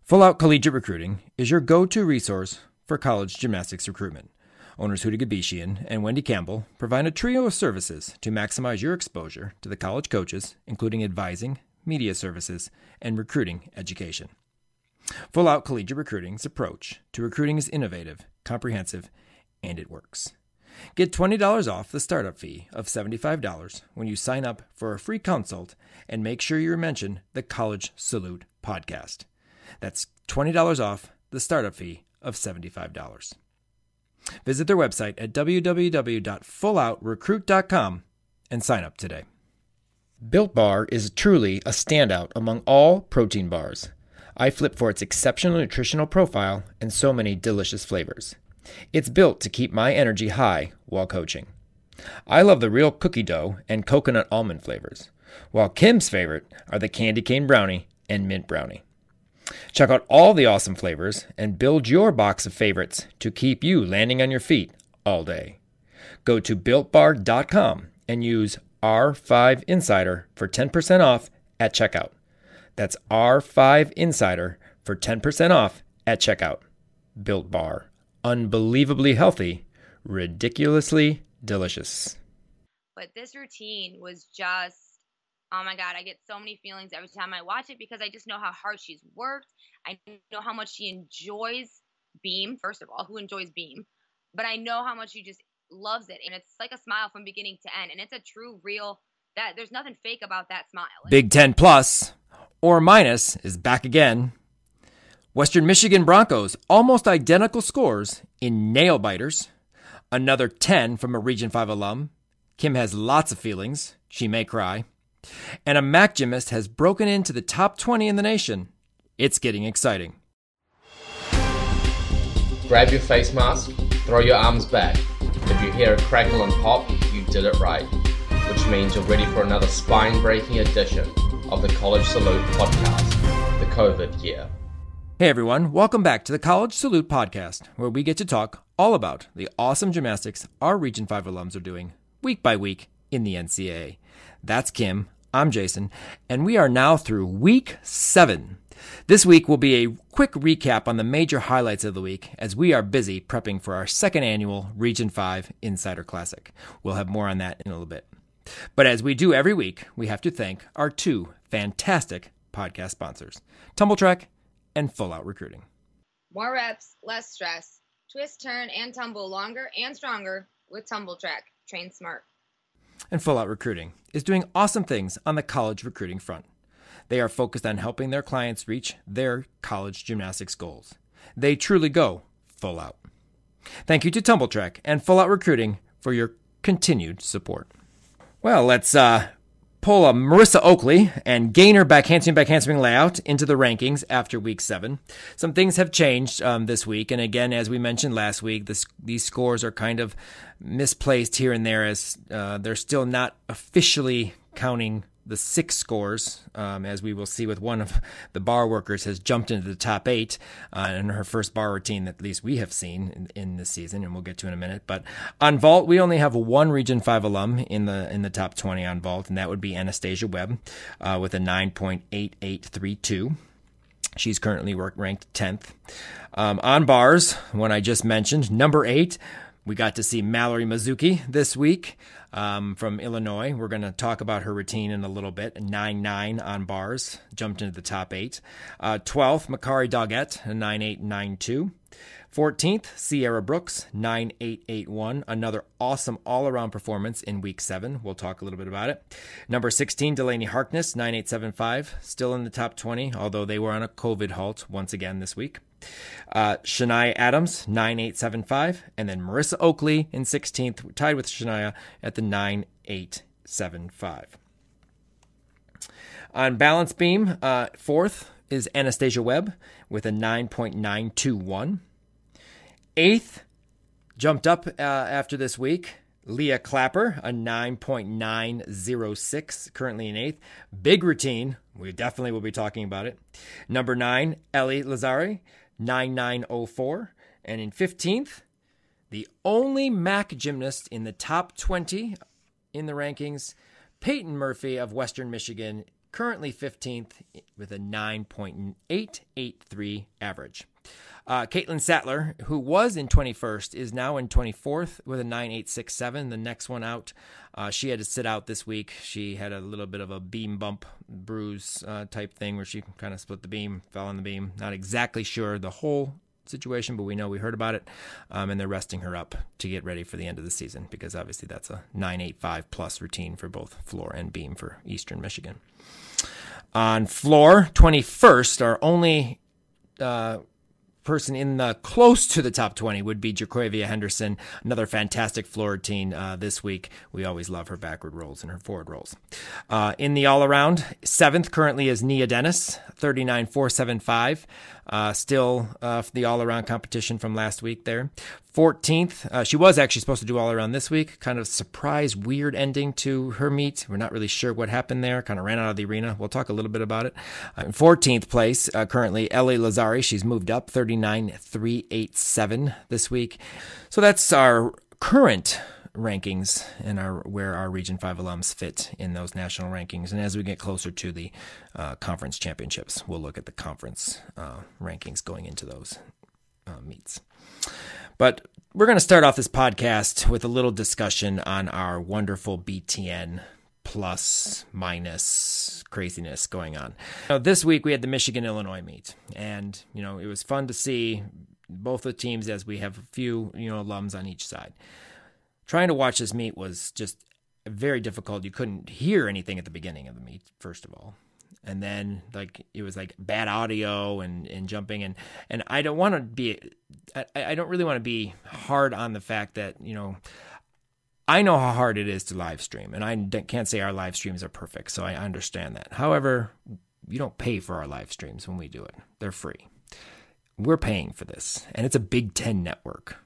Full Out Collegiate Recruiting is your go-to resource for college gymnastics recruitment. Owners Huda Gabishian and Wendy Campbell provide a trio of services to maximize your exposure to the college coaches, including advising, media services, and recruiting education. Full Out Collegiate Recruiting's approach to recruiting is innovative, comprehensive, and it works. Get $20 off the startup fee of $75 when you sign up for a free consult and make sure you mention the College Salute podcast. That's $20 off the startup fee of $75. Visit their website at www.fulloutrecruit.com and sign up today. Built Bar is truly a standout among all protein bars. I flip for its exceptional nutritional profile and so many delicious flavors. It's built to keep my energy high while coaching. I love the real cookie dough and coconut almond flavors, while Kim's favorite are the candy cane brownie and mint brownie. Check out all the awesome flavors and build your box of favorites to keep you landing on your feet all day. Go to BuiltBar.com and use R5Insider for 10% off at checkout. That's R5Insider for 10% off at checkout. Built Bar. Unbelievably healthy, ridiculously delicious. But this routine was just, oh my God, I get so many feelings every time I watch it because I just know how hard she's worked. I know how much she enjoys Beam, first of all, who enjoys Beam? But I know how much she just loves it. And it's like a smile from beginning to end. And it's a true, real, that there's nothing fake about that smile. Big Ten Plus, or minus, is back again. Western Michigan Broncos, almost identical scores in nail biters. Another 10 from a Region 5 alum. Kim has lots of feelings. She may cry. And a MAC gymnast has broken into the top 20 in the nation. It's getting exciting. Grab your face mask, throw your arms back. If you hear a crackle and pop, you did it right. Which means you're ready for another spine-breaking edition of the College Salute podcast, the COVID year. Hey everyone, welcome back to the College Salute podcast, where we get to talk all about the awesome gymnastics our Region 5 alums are doing week by week in the NCAA. That's Kim, I'm Jason, and we are now through week 7. This week will be a quick recap on the major highlights of the week as we are busy prepping for our second annual Region 5 Insider Classic. We'll have more on that in a little bit. But as we do every week, we have to thank our two fantastic podcast sponsors, Tumbl Trak and Full Out Recruiting. More reps, less stress. Twist, turn, and tumble longer and stronger with Tumbl Trak. Train smart. And Full Out Recruiting is doing awesome things on the college recruiting front. They are focused on helping their clients reach their college gymnastics goals. They truly go full out. Thank you to Tumbl Trak and Full Out Recruiting for your continued support. Well, let's pull a Marissa Oakley and gain her back handspring layout into the rankings after week 7. Some things have changed this week. And again, as we mentioned last week, these scores are kind of misplaced here and there as they're still not officially counting the 6 scores, as we will see with one of the bar workers has jumped into the top 8 in her first bar routine that at least we have seen in this season, and we'll get to in a minute. But on vault, we only have one Region 5 alum in the top 20 on vault, and that would be Anastasia Webb with a 9.8832. She's currently ranked 10th. On bars, one I just mentioned, number 8, we got to see Mallory Mizuki this week from Illinois. We're going to talk about her routine in a little bit. 9.9 on bars, jumped into the top 8. 12th, Makari Doggett, 9.892. 14th, Sierra Brooks, 9.881. Another awesome all-around performance in week 7. We'll talk a little bit about it. Number 16, Delaney Harkness, 9.875. Still in the top 20, although they were on a COVID halt once again this week. Shania Adams, 9.875, and then Marissa Oakley in 16th, tied with Shania at the 9.875. On balance beam, 4th is Anastasia Webb with a 9.921. 8th, jumped up after this week, Leah Clapper, a 9.906, currently in 8th. Big routine. We definitely will be talking about it. Number 9, Ellie Lazari, 9.904. And in 15th, the only MAC gymnast in the top 20 in the rankings, Peyton Murphy of Western Michigan, currently 15th with a 9.883 average. Caitlin Sattler, who was in 21st, is now in 24th with a 9.867. The next one out, she had to sit out this week. She had a little bit of a beam bump bruise type thing where she kind of split the beam, fell on the beam. Not exactly sure the whole situation, but we heard about it, and they're resting her up to get ready for the end of the season because obviously that's a 9.85 plus routine for both floor and beam for Eastern Michigan. On floor, 21st, our only person in the close to the top 20 would be Jaquavia Henderson, another fantastic floor routine this week. We always love her backward rolls and her forward rolls. In the all-around, 7th currently is Nia Dennis, 39.475. Still the all-around competition from last week there. 14th, she was actually supposed to do all-around this week. Kind of surprise, weird ending to her meet. We're not really sure what happened there. Kind of ran out of the arena. We'll talk a little bit about it. In 14th place, currently Ellie Lazari. She's moved up, 39.387 this week. So that's our current rankings and where our Region 5 alums fit in those national rankings. And as we get closer to the conference championships, we'll look at the conference rankings going into those meets. But we're going to start off this podcast with a little discussion on our wonderful BTN plus minus craziness going on. This week we had the Michigan-Illinois meet, and it was fun to see both the teams as we have a few alums on each side. Trying to watch this meet was just very difficult. You couldn't hear anything at the beginning of the meet, first of all. And then it was bad audio and jumping and I don't want to be I don't really want to be hard on the fact that I know how hard it is to live stream, and I can't say our live streams are perfect, so I understand that. However, you don't pay for our live streams when we do it. They're free. We're paying for this, and it's a Big Ten network.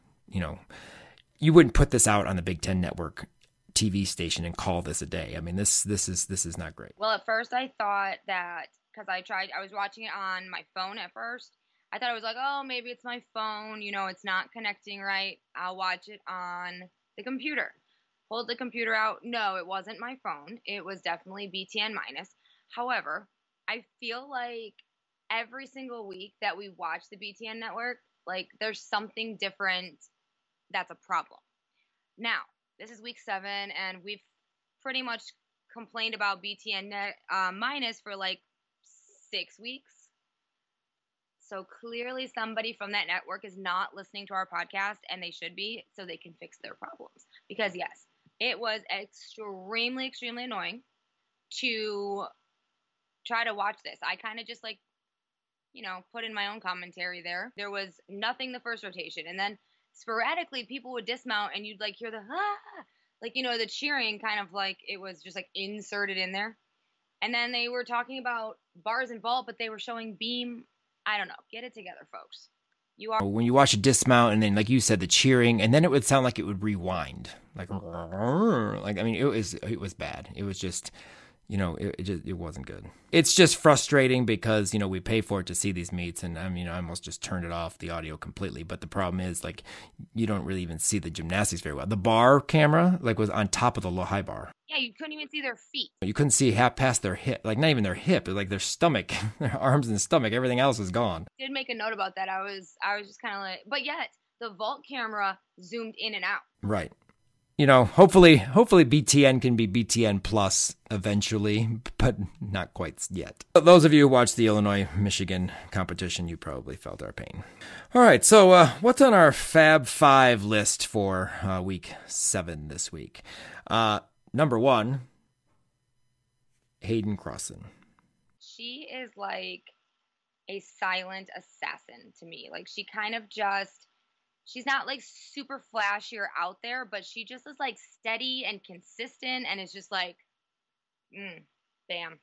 You wouldn't put this out on the Big Ten network TV station and call this a day. I mean, this is not great. Well, at first I thought that because I was watching it on my phone at first. I thought it was oh, maybe it's my phone. It's not connecting right. I'll watch it on the computer. Pulled the computer out. No, it wasn't my phone. It was definitely BTN minus. However, I feel like every single week that we watch the BTN network, there's something different that's a problem. Now, this is week 7, and we've pretty much complained about BTN minus for 6 weeks. So clearly somebody from that network is not listening to our podcast, and they should be, so they can fix their problems. Because yes, it was extremely, extremely annoying to try to watch this. I kind of just put in my own commentary there. There was nothing the first rotation, and then sporadically people would dismount and you'd hear the the cheering kind of it was just inserted in there. And then they were talking about bars and vault, but they were showing beam. I don't know. Get it together, folks. When you watch a dismount and then like you said the cheering, and then it would sound like it would rewind. It was bad. It was just it wasn't good. It's just frustrating because, we pay for it to see these meets, and I almost just turned it off, the audio completely. But the problem is, you don't really even see the gymnastics very well. The bar camera, was on top of the low high bar. Yeah, you couldn't even see their feet. You couldn't see half past their hip, not even their hip, their stomach, their arms and stomach. Everything else was gone. I did make a note about that. I was just kind of but yet the vault camera zoomed in and out. Right. Hopefully BTN can be BTN plus eventually, but not quite yet. Those of you who watched the Illinois-Michigan competition, you probably felt our pain. All right, so what's on our Fab 5 list for week 7 this week? Number 1, Hayden Crossan. She is like a silent assassin to me. She kind of just... She's not super flashy or out there, but she just is steady and consistent, and it's just bam.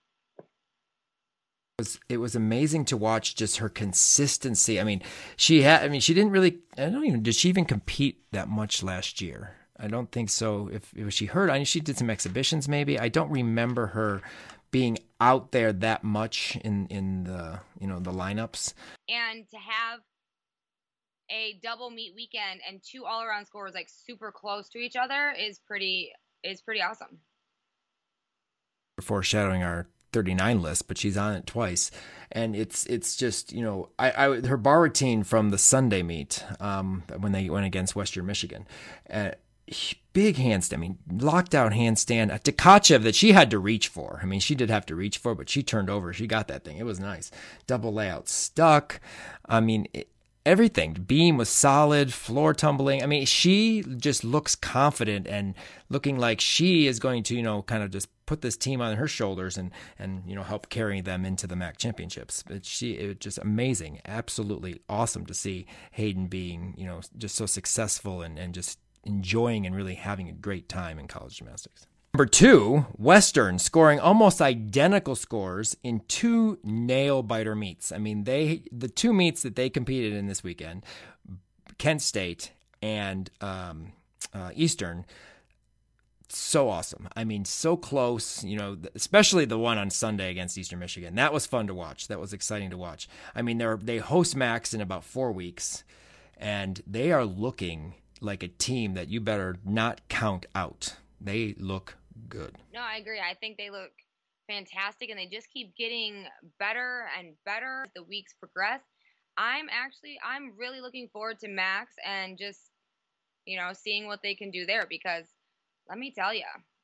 It was amazing to watch just her consistency. She didn't really, did she even compete that much last year? I don't think so. If she hurt, she did some exhibitions maybe. I don't remember her being out there that much in the, the lineups. And to have a double meet weekend and 2 all-around scores super close to each other is pretty awesome. Foreshadowing our 39 list, but she's on it twice. And it's just, her bar routine from the Sunday meet, when they went against Western Michigan, big handstand, lockdown handstand, a Tkachev that she had to reach for. She did have to reach for, but she turned over. She got that thing. It was nice. Double layout stuck. Everything. Beam was solid, floor tumbling. She just looks confident and looking like she is going to, kind of just put this team on her shoulders and help carry them into the MAC championships. It was just amazing. Absolutely awesome to see Hayden being, just so successful and just enjoying and really having a great time in college gymnastics. Number 2, Western scoring almost identical scores in 2 nail-biter meets. The 2 meets that they competed in this weekend, Kent State and Eastern, so awesome. So close, especially the one on Sunday against Eastern Michigan. That was fun to watch. That was exciting to watch. They host MACs in about 4 weeks, and they are looking like a team that you better not count out. They look good. No, I agree. I think they look fantastic, and they just keep getting better and better as the weeks progress. I'm really looking forward to Max and just, seeing what they can do there, because let me tell you,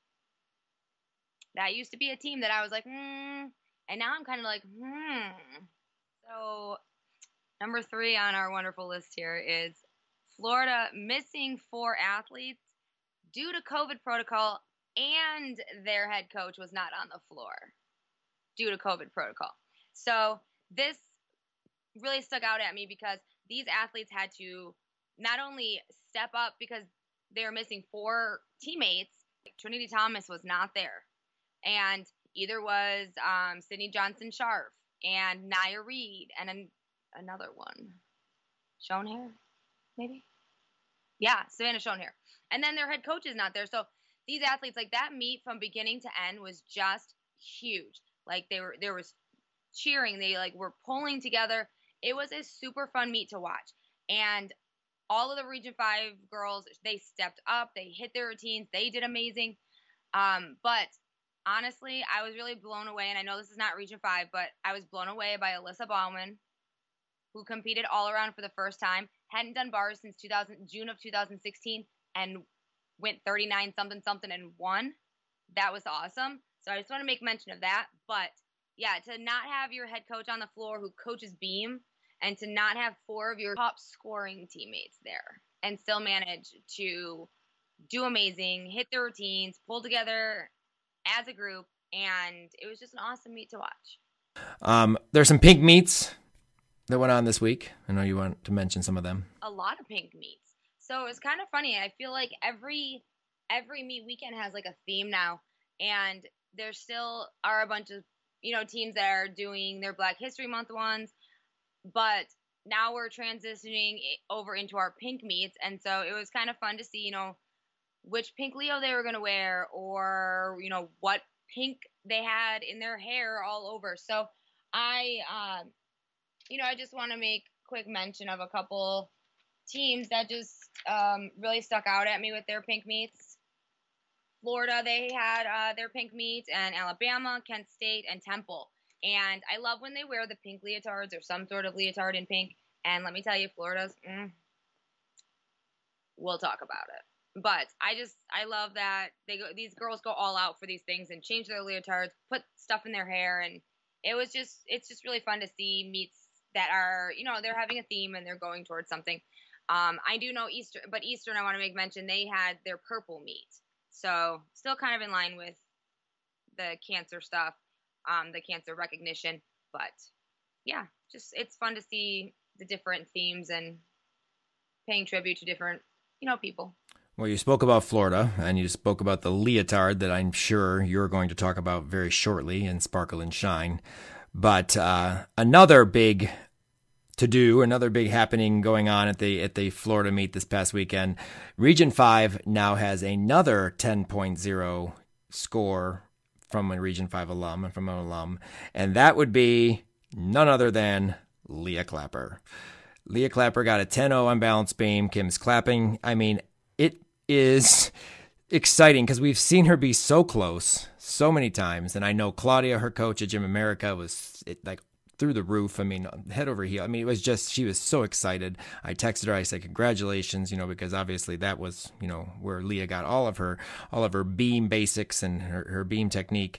that used to be a team that I was like, and now I'm kind of like, So number 3 on our wonderful list here is Florida missing 4 athletes due to COVID protocol, and their head coach was not on the floor due to COVID protocol. So this really stuck out at me because these athletes had to not only step up because they were missing 4 teammates. Trinity Thomas was not there, and either was Sydney Johnson-Sharf and Nia Reed and another one, Schoenherr, maybe? Yeah, Savannah Schoenherr. And then their head coach is not there. So these athletes, that meet from beginning to end was just huge. There was cheering. They were pulling together. It was a super fun meet to watch. And all of the Region 5 girls, they stepped up. They hit their routines. They did amazing. But honestly, I was really blown away. And I know this is not Region 5, but I was blown away by Alyssa Baumann, who competed all around for the first time. Hadn't done bars since June of 2016, and went 39 something and won. That was awesome. So I just want to make mention of that. But yeah, to not have your head coach on the floor who coaches beam, and to not have 4 of your top scoring teammates there, and still manage to do amazing, hit their routines, pull together as a group, and it was just an awesome meet to watch. There's some pink meets that went on this week. I know you want to mention some of them. A lot of pink meets. So it's kind of funny. I feel like every meet weekend has a theme now, and there still are a bunch of teams that are doing their Black History Month ones, but now we're transitioning over into our pink meets, and so it was kind of fun to see which pink Leo they were going to wear, or what pink they had in their hair all over. So I just want to make quick mention of a couple teams that just really stuck out at me with their pink meets. Florida, they had their pink meet, and Alabama, Kent State, and Temple. And I love when they wear the pink leotards or some sort of leotard in pink. And let me tell you, Florida's, we'll talk about it. But I love that these girls go all out for these things and change their leotards, put stuff in their hair, and it's just really fun to see meets that are, they're having a theme and they're going towards something. I do know Eastern, I want to make mention, they had their purple meet. So still kind of in line with the cancer stuff, the cancer recognition. But yeah, it's fun to see the different themes and paying tribute to different, people. Well, you spoke about Florida, and you spoke about the leotard that I'm sure you're going to talk about very shortly in Sparkle and Shine. But another big happening going on at the Florida meet this past weekend. Region 5 now has another 10.0 score from a Region 5 alum and from an alum, and that would be none other than Leah Clapper. Leah Clapper got a 10.0 on balance beam. Kim's clapping. It is exciting because we've seen her be so close so many times. And I know Claudia, her coach at Gym America, was like through the roof. I mean, head over heel. I mean, it was just, she was so excited. I texted her, I said, congratulations, because obviously that was, where Leah got all of her beam basics and her beam technique.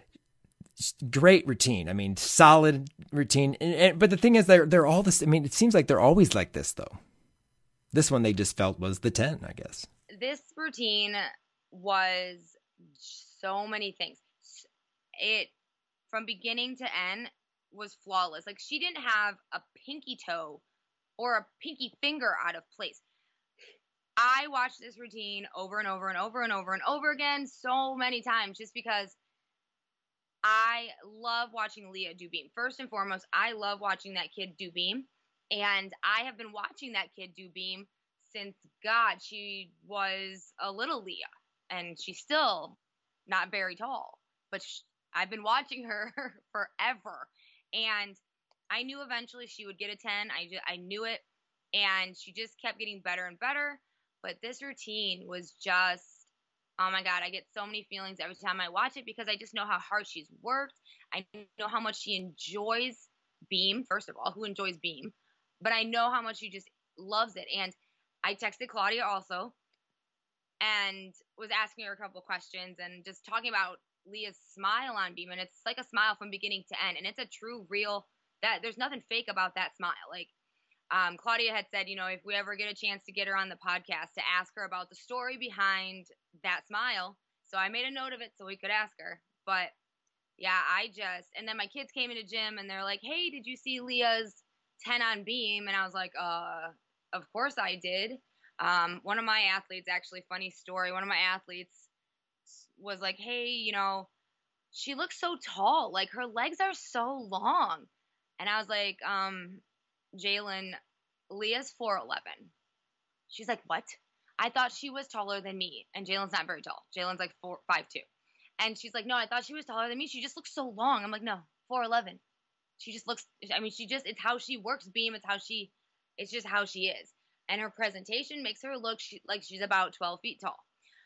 Great routine. I mean, solid routine. But the thing is, they're all this. I mean, it seems like they're always like this, though. This one they just felt was the 10, I guess. This routine was so many things. It, from beginning to end, was flawless. Like, she didn't have a pinky toe or a pinky finger out of place. I watched this routine over and over and over and over and over again so many times just because I love watching Leah do beam. First and foremost, I love watching that kid do beam. And I have been watching that kid do beam since, she was a little Leah. And she's still not very tall. But I've been watching her forever. And I knew eventually she would get a 10. I knew it. And she just kept getting better and better. But this routine was just, oh my God, I get so many feelings every time I watch it because I just know how hard she's worked. I know how much she enjoys beam, first of all. Who enjoys beam? But I know how much she just loves it. And I texted Claudia also and was asking her a couple questions and just talking about Leah's smile on beam. And it's like a smile from beginning to end. And it's a true, real, that there's nothing fake about that smile. Like, Claudia had said, if we ever get a chance to get her on the podcast, to ask her about the story behind that smile. So I made a note of it so we could ask her. But yeah, and then my kids came into gym and they're like, hey, did you see Leah's 10 on beam? And I was like, of course I did. One of my athletes, actually, funny story, one of my athletes was like, hey, she looks so tall. Like, her legs are so long. And I was like, Jalen, Leah's 4'11". She's like, what? I thought she was taller than me. And Jalen's not very tall. Jalen's like 5'2". And she's like, no, I thought she was taller than me. She just looks so long. I'm like, no, 4'11". She just looks, it's how she works beam. It's just how she is. And her presentation makes her look like she's about 12 feet tall.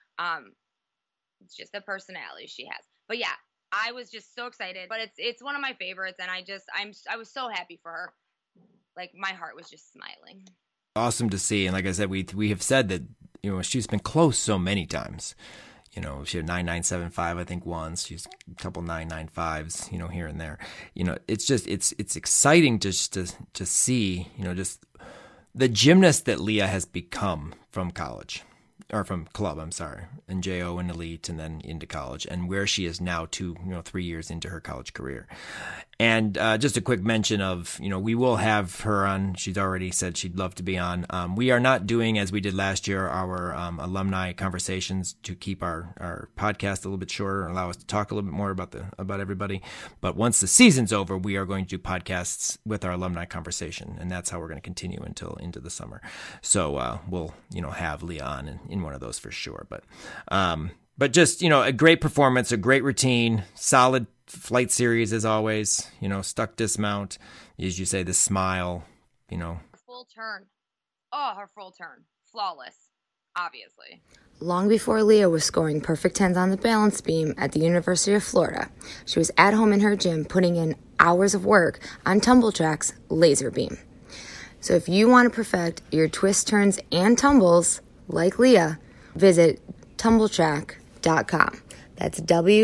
It's just the personality she has. But yeah, I was just so excited. But it's one of my favorites. And I was so happy for her. Like, my heart was just smiling. Awesome to see. And like I said, we have said that, she's been close so many times. She had 9.975, I think, once. She's a couple 9.95s, here and there. It's just, it's exciting just to see, just the gymnast that Leah has become from college. Or from club, I'm sorry, and JO and elite, and then into college, and where she is now 3 years into her college career. And just a quick mention of, we will have her on. She's already said she'd love to be on. We are not doing, as we did last year, our alumni conversations to keep our podcast a little bit shorter and allow us to talk a little bit more about everybody. But once the season's over, we are going to do podcasts with our alumni conversation, and that's how we're going to continue until into the summer. So we'll, have Leah on in one of those for sure. But just, a great performance, a great routine, solid flight series as always, stuck dismount, as you say, the smile, Full turn. Oh, her full turn. Flawless, obviously. Long before Leah was scoring perfect 10s on the balance beam at the University of Florida, she was at home in her gym putting in hours of work on TumbleTrack's laser beam. So if you want to perfect your twists, turns, and tumbles like Leah, visit TumbleTrack.com. That's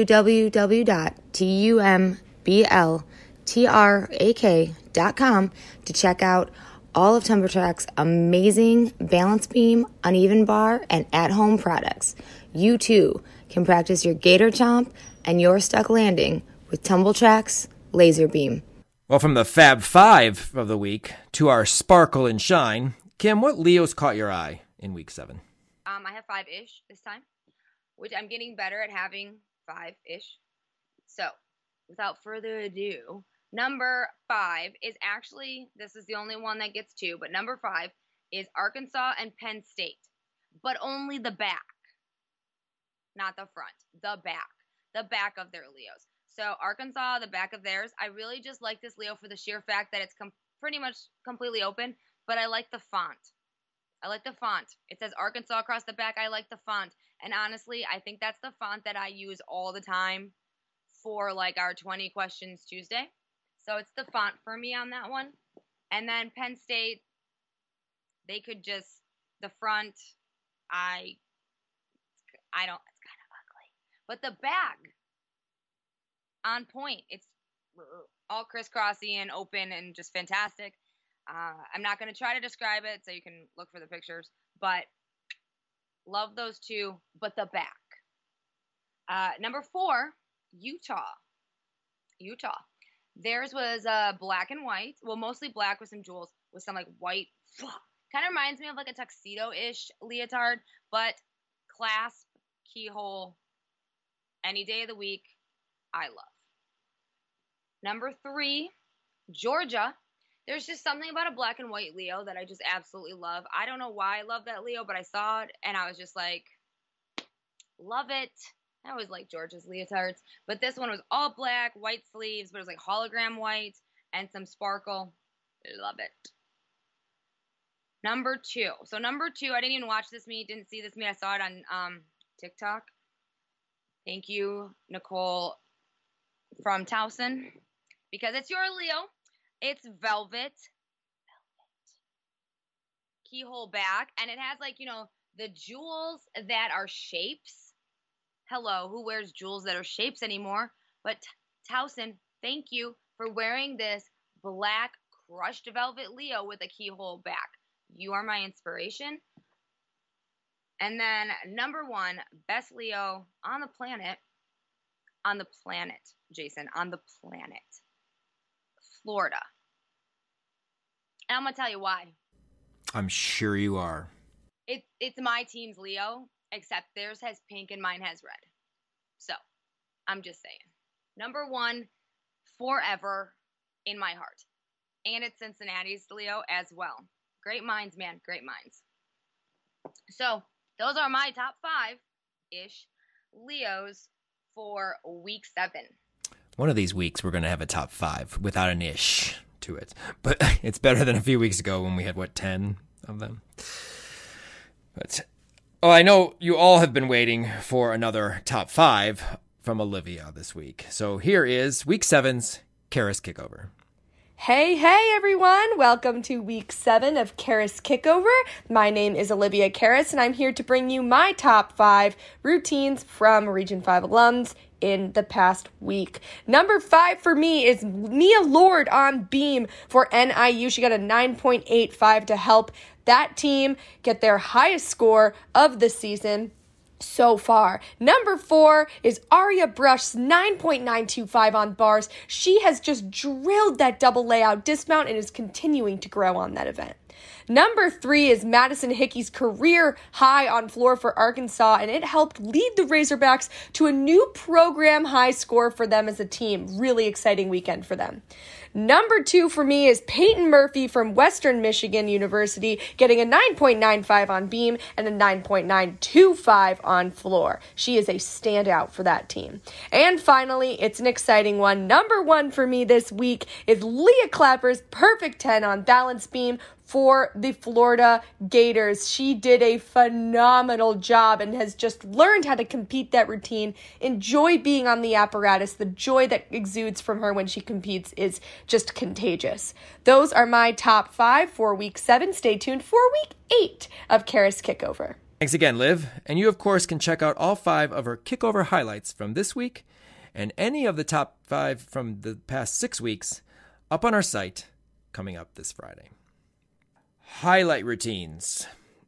www.TumbleTrack.com to check out all of TumbleTrack's amazing balance beam, uneven bar, and at-home products. You too can practice your gator chomp and your stuck landing with TumbleTrack's laser beam. Well, from the Fab Five of the week to our sparkle and shine, Kim, what Leos caught your eye in week 7? I have 5-ish this time, which I'm getting better at having 5-ish. So, without further ado, number 5 is actually, this is the only one that gets 2, but number 5 is Arkansas and Penn State, but only the back, not the front, the back of their Leos. So Arkansas, the back of theirs, I really just like this Leo for the sheer fact that it's pretty much completely open, but I like the font. It says Arkansas across the back. I like the font. And honestly, I think that's the font that I use all the time for like our 20 questions Tuesday. So it's the font for me on that one. And then Penn State, they could just, the front, I don't, it's kind of ugly. But the back, on point. It's all crisscrossy and open and just fantastic. I'm not going to try to describe it so you can look for the pictures, but love those two. But the back. Number 4, Utah. Theirs was black and white. Well, mostly black with some jewels, with some like white. Kind of reminds me of like a tuxedo-ish leotard, but clasp, keyhole, any day of the week, I love. Number 3, Georgia. There's just something about a black and white Leo that I just absolutely love. I don't know why I love that Leo, but I saw it and I was just like, love it. I always like Georgia's leotards. But this one was all black, white sleeves, but it was like hologram white and some sparkle. Love it. Number 2. So number 2, I didn't even watch this meet, didn't see this meet. I saw it on TikTok. Thank you, Nicole from Towson. Because it's your Leo. It's velvet. Keyhole back. And it has like, the jewels that are shapes. Hello, who wears jewels that are shapes anymore? But Towson, thank you for wearing this black crushed velvet Leo with a keyhole back. You are my inspiration. And then number 1, best Leo on the planet. On the planet, Jason. On the planet. Florida. And I'm going to tell you why. I'm sure you are. It's my team's Leo, except theirs has pink and mine has red. So, I'm just saying. Number 1, forever in my heart. And it's Cincinnati's Leo as well. Great minds, man. Great minds. So, those are my top 5-ish Leos for week 7. One of these weeks, we're going to have a top 5 without an ish to it. But it's better than a few weeks ago when we had, 10 of them? But, I know you all have been waiting for another top 5 from Olivia this week. So here is week 7's Karis Kickover. Hey everyone! Welcome to week 7 of Karis Kickover. My name is Olivia Karis and I'm here to bring you my top 5 routines from Region 5 alums in the past week. Number 5 for me is Mia Lord on beam for NIU. She got a 9.85 to help that team get their highest score of the season so far. Number 4 is Aria Brush's 9.925 on bars. She has just drilled that double layout dismount and is continuing to grow on that event. Number 3 is Madison Hickey's career high on floor for Arkansas, and it helped lead the Razorbacks to a new program high score for them as a team. Really exciting weekend for them. Number 2 for me is Peyton Murphy from Western Michigan University, getting a 9.95 on beam and a 9.925 on floor. She is a standout for that team. And finally, it's an exciting one. Number 1 for me this week is Leah Clapper's perfect 10 on balance beam for the Florida Gators. She did a phenomenal job and has just learned how to compete that routine. Enjoy being on the apparatus. The joy that exudes from her when she competes is just contagious. Those are my top 5 for week 7. Stay tuned for week 8 of Karis Kickover. Thanks again, Liv. And you, of course, can check out all 5 of her Kickover highlights from this week and any of the top 5 from the past 6 weeks up on our site coming up this Friday. Highlight routines.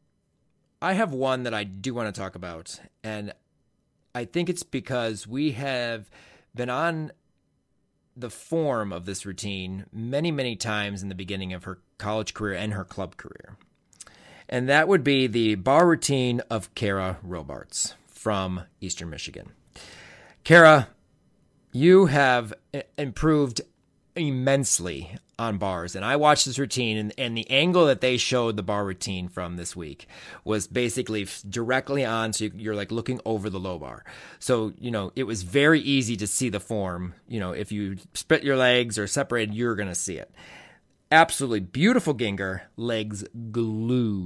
I have one that I do want to talk about, and I think it's because we have been on the form of this routine many, many times in the beginning of her college career and her club career. And that would be the bar routine of Kara Robarts from Eastern Michigan. Kara, you have improved immensely on bars, and I watched this routine, and the angle that they showed the bar routine from this week was basically directly on, so you're like looking over the low bar. So, it was very easy to see the form. If you split your legs or separated, you're going to see it. Absolutely beautiful Ginger, legs glued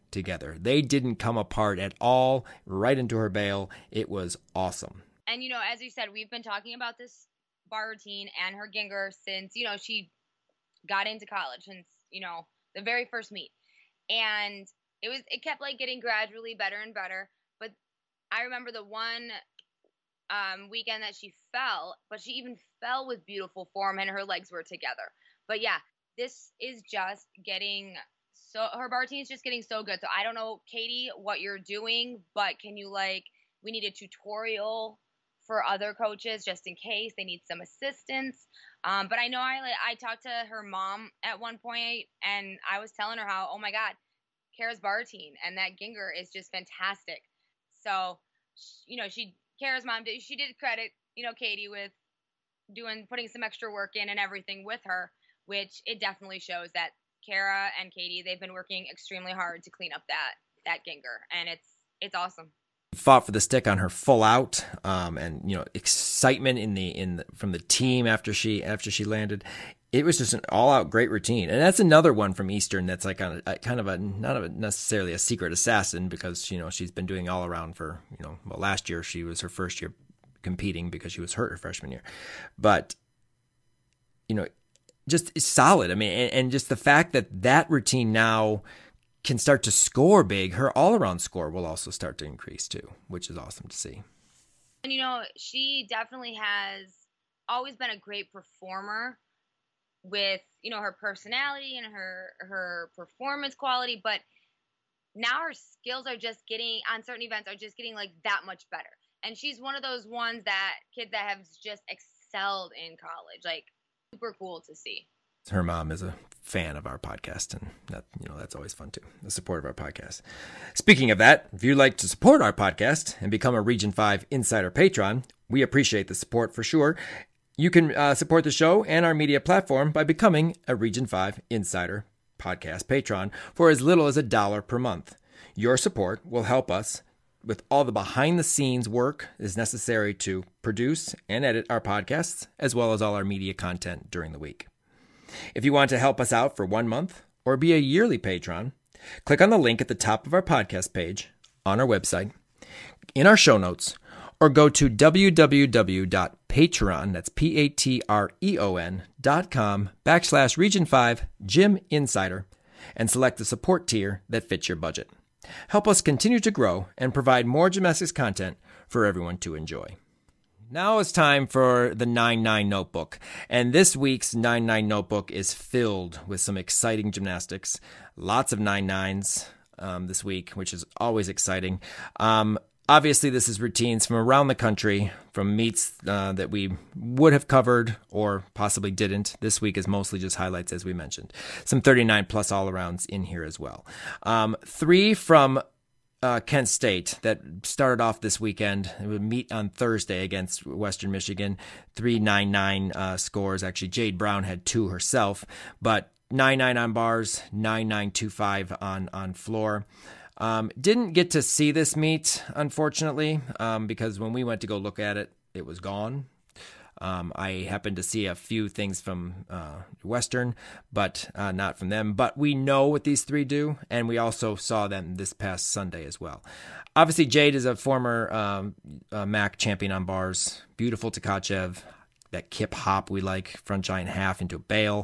together. They didn't come apart at all, right into her bail. It was awesome. And, as you said, we've been talking about this bar routine and her Ginger since, she got into college, since, the very first meet. And it kept like getting gradually better and better. But I remember the one weekend that she fell, but she even fell with beautiful form and her legs were together. But yeah, this is just getting her bar routine is just getting so good. So I don't know, Katie, what you're doing, but can you we need a tutorial for other coaches just in case they need some assistance. But I know I talked to her mom at one point and I was telling her how, oh my God, Kara's bar routine and that Ginger is just fantastic. So, Kara's mom she did credit, Katie with putting some extra work in and everything with her, which it definitely shows that Kara and Katie, they've been working extremely hard to clean up that Ginger, and it's awesome. Fought for the stick on her full out, and excitement from the team after she landed. It was just an all-out great routine, and that's another one from Eastern that's like a kind of not necessarily a secret assassin, because she's been doing all around for last year she was her first year competing because she was hurt her freshman year, but just solid. I mean, and just the fact that routine now can start to score big, her all-around score will also start to increase too, which is awesome to see. And she definitely has always been a great performer with her personality and her performance quality, but now her skills are just getting on certain events are just getting like that much better. And she's one of those kids that have just excelled in college, like super cool to see. Her mom is a fan of our podcast, and that's always fun too, the support of our podcast. Speaking of that, if you'd like to support our podcast and become a Region 5 Insider Patron, we appreciate the support for sure. You can support the show and our media platform by becoming a Region 5 Insider Podcast Patron for as little as $1 per month. Your support will help us with all the behind-the-scenes work is necessary to produce and edit our podcasts, as well as all our media content during the week. If you want to help us out for 1 month or be a yearly patron, click on the link at the top of our podcast page on our website, in our show notes, or go to www.patreon, that's patreon.com/Region 5 Gym Insider, and select the support tier that fits your budget. Help us continue to grow and provide more gymnastics content for everyone to enjoy. Now it's time for the 9-9 Notebook, and this week's 9-9 Notebook is filled with some exciting gymnastics. Lots of 9-9s this week, which is always exciting. Obviously, this is routines from around the country, from meets that we would have covered or possibly didn't. This week is mostly just highlights, as we mentioned. Some 39-plus all-arounds in here as well. 3 from Kent State that started off this weekend. It would meet on Thursday against Western Michigan. 3 9-9 scores. Actually, Jade Brown had 2 herself, but 9-9 on bars, 9-9-2-5 on floor. Didn't get to see this meet, unfortunately, because when we went to go look at it, it was gone. I happened to see a few things from Western, but not from them. But we know what these 3 do, and we also saw them this past Sunday as well. Obviously, Jade is a former MAC champion on bars. Beautiful Tkachev, that kip hop we like, front giant half into a bail.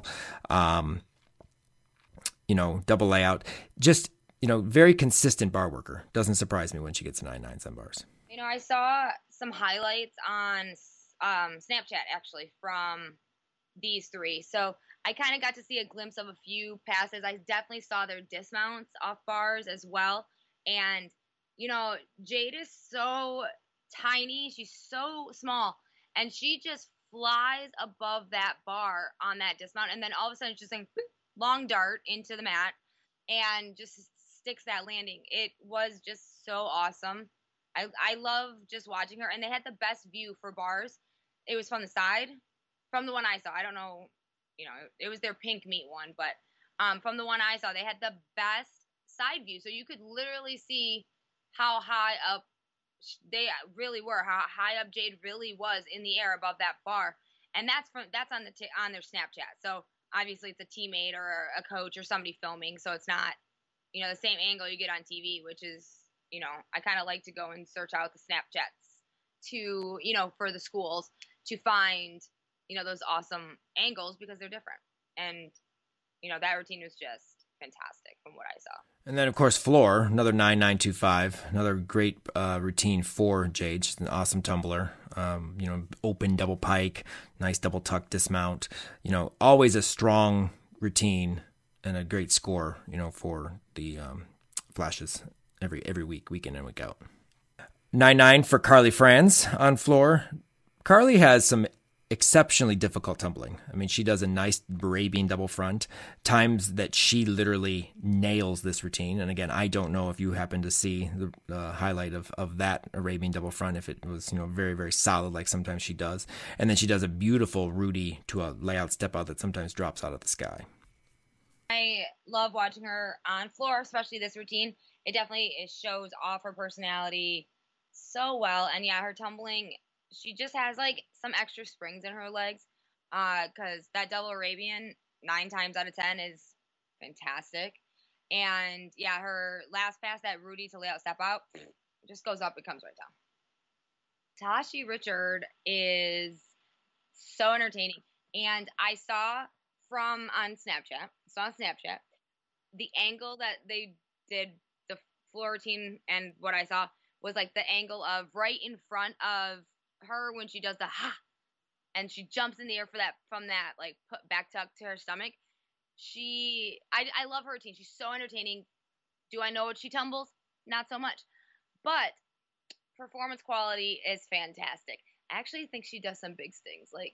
Double layout. Just very consistent bar worker. Doesn't surprise me when she gets 9-9s on bars. I saw some highlights on Snapchat actually from these 3. So I kind of got to see a glimpse of a few passes. I definitely saw their dismounts off bars as well. And, Jade is so tiny. She's so small. And she just flies above that bar on that dismount. And then all of a sudden it's just like long dart into the mat and just sticks that landing. It was just so awesome. I love just watching her, and they had the best view for bars. It was from the side, from the one I saw. I don't know, it was their pink meat one, but from the one I saw, they had the best side view. So you could literally see how high up they really were, how high up Jade really was in the air above that bar. And that's on their Snapchat. So obviously it's a teammate or a coach or somebody filming, so it's not the same angle you get on TV, which is, I kind of like to go and search out the Snapchats to, for the schools to find, those awesome angles because they're different. And, that routine was just fantastic from what I saw. And then, of course, floor, another 9925, another great routine for Jade. She's an awesome tumbler. Open double pike, nice double tuck dismount. Always a strong routine and a great score, for the flashes every week in and week out. 9-9 for Carly Franz on floor. Carly has some exceptionally difficult tumbling. I mean, she does a nice Arabian double front, times that she literally nails this routine. And again, I don't know if you happen to see the highlight of that Arabian double front, if it was, very, very solid, like sometimes she does. And then she does a beautiful Rudy to a layout step out that sometimes drops out of the sky. I love watching her on floor, especially this routine. It definitely shows off her personality so well. And yeah, her tumbling, she just has like some extra springs in her legs, because that double Arabian 9 times out of 10 is fantastic. And yeah, her last pass, that Rudy to layout step out, just goes up, it comes right down. Tashi Richard is so entertaining. And I saw on Snapchat, the angle that they did the floor routine, and what I saw was like the angle of right in front of her when she does the ha, and she jumps in the air from that like put back tuck to her stomach. I love her routine. She's so entertaining. Do I know what she tumbles? Not so much, but performance quality is fantastic. I actually think she does some big stings like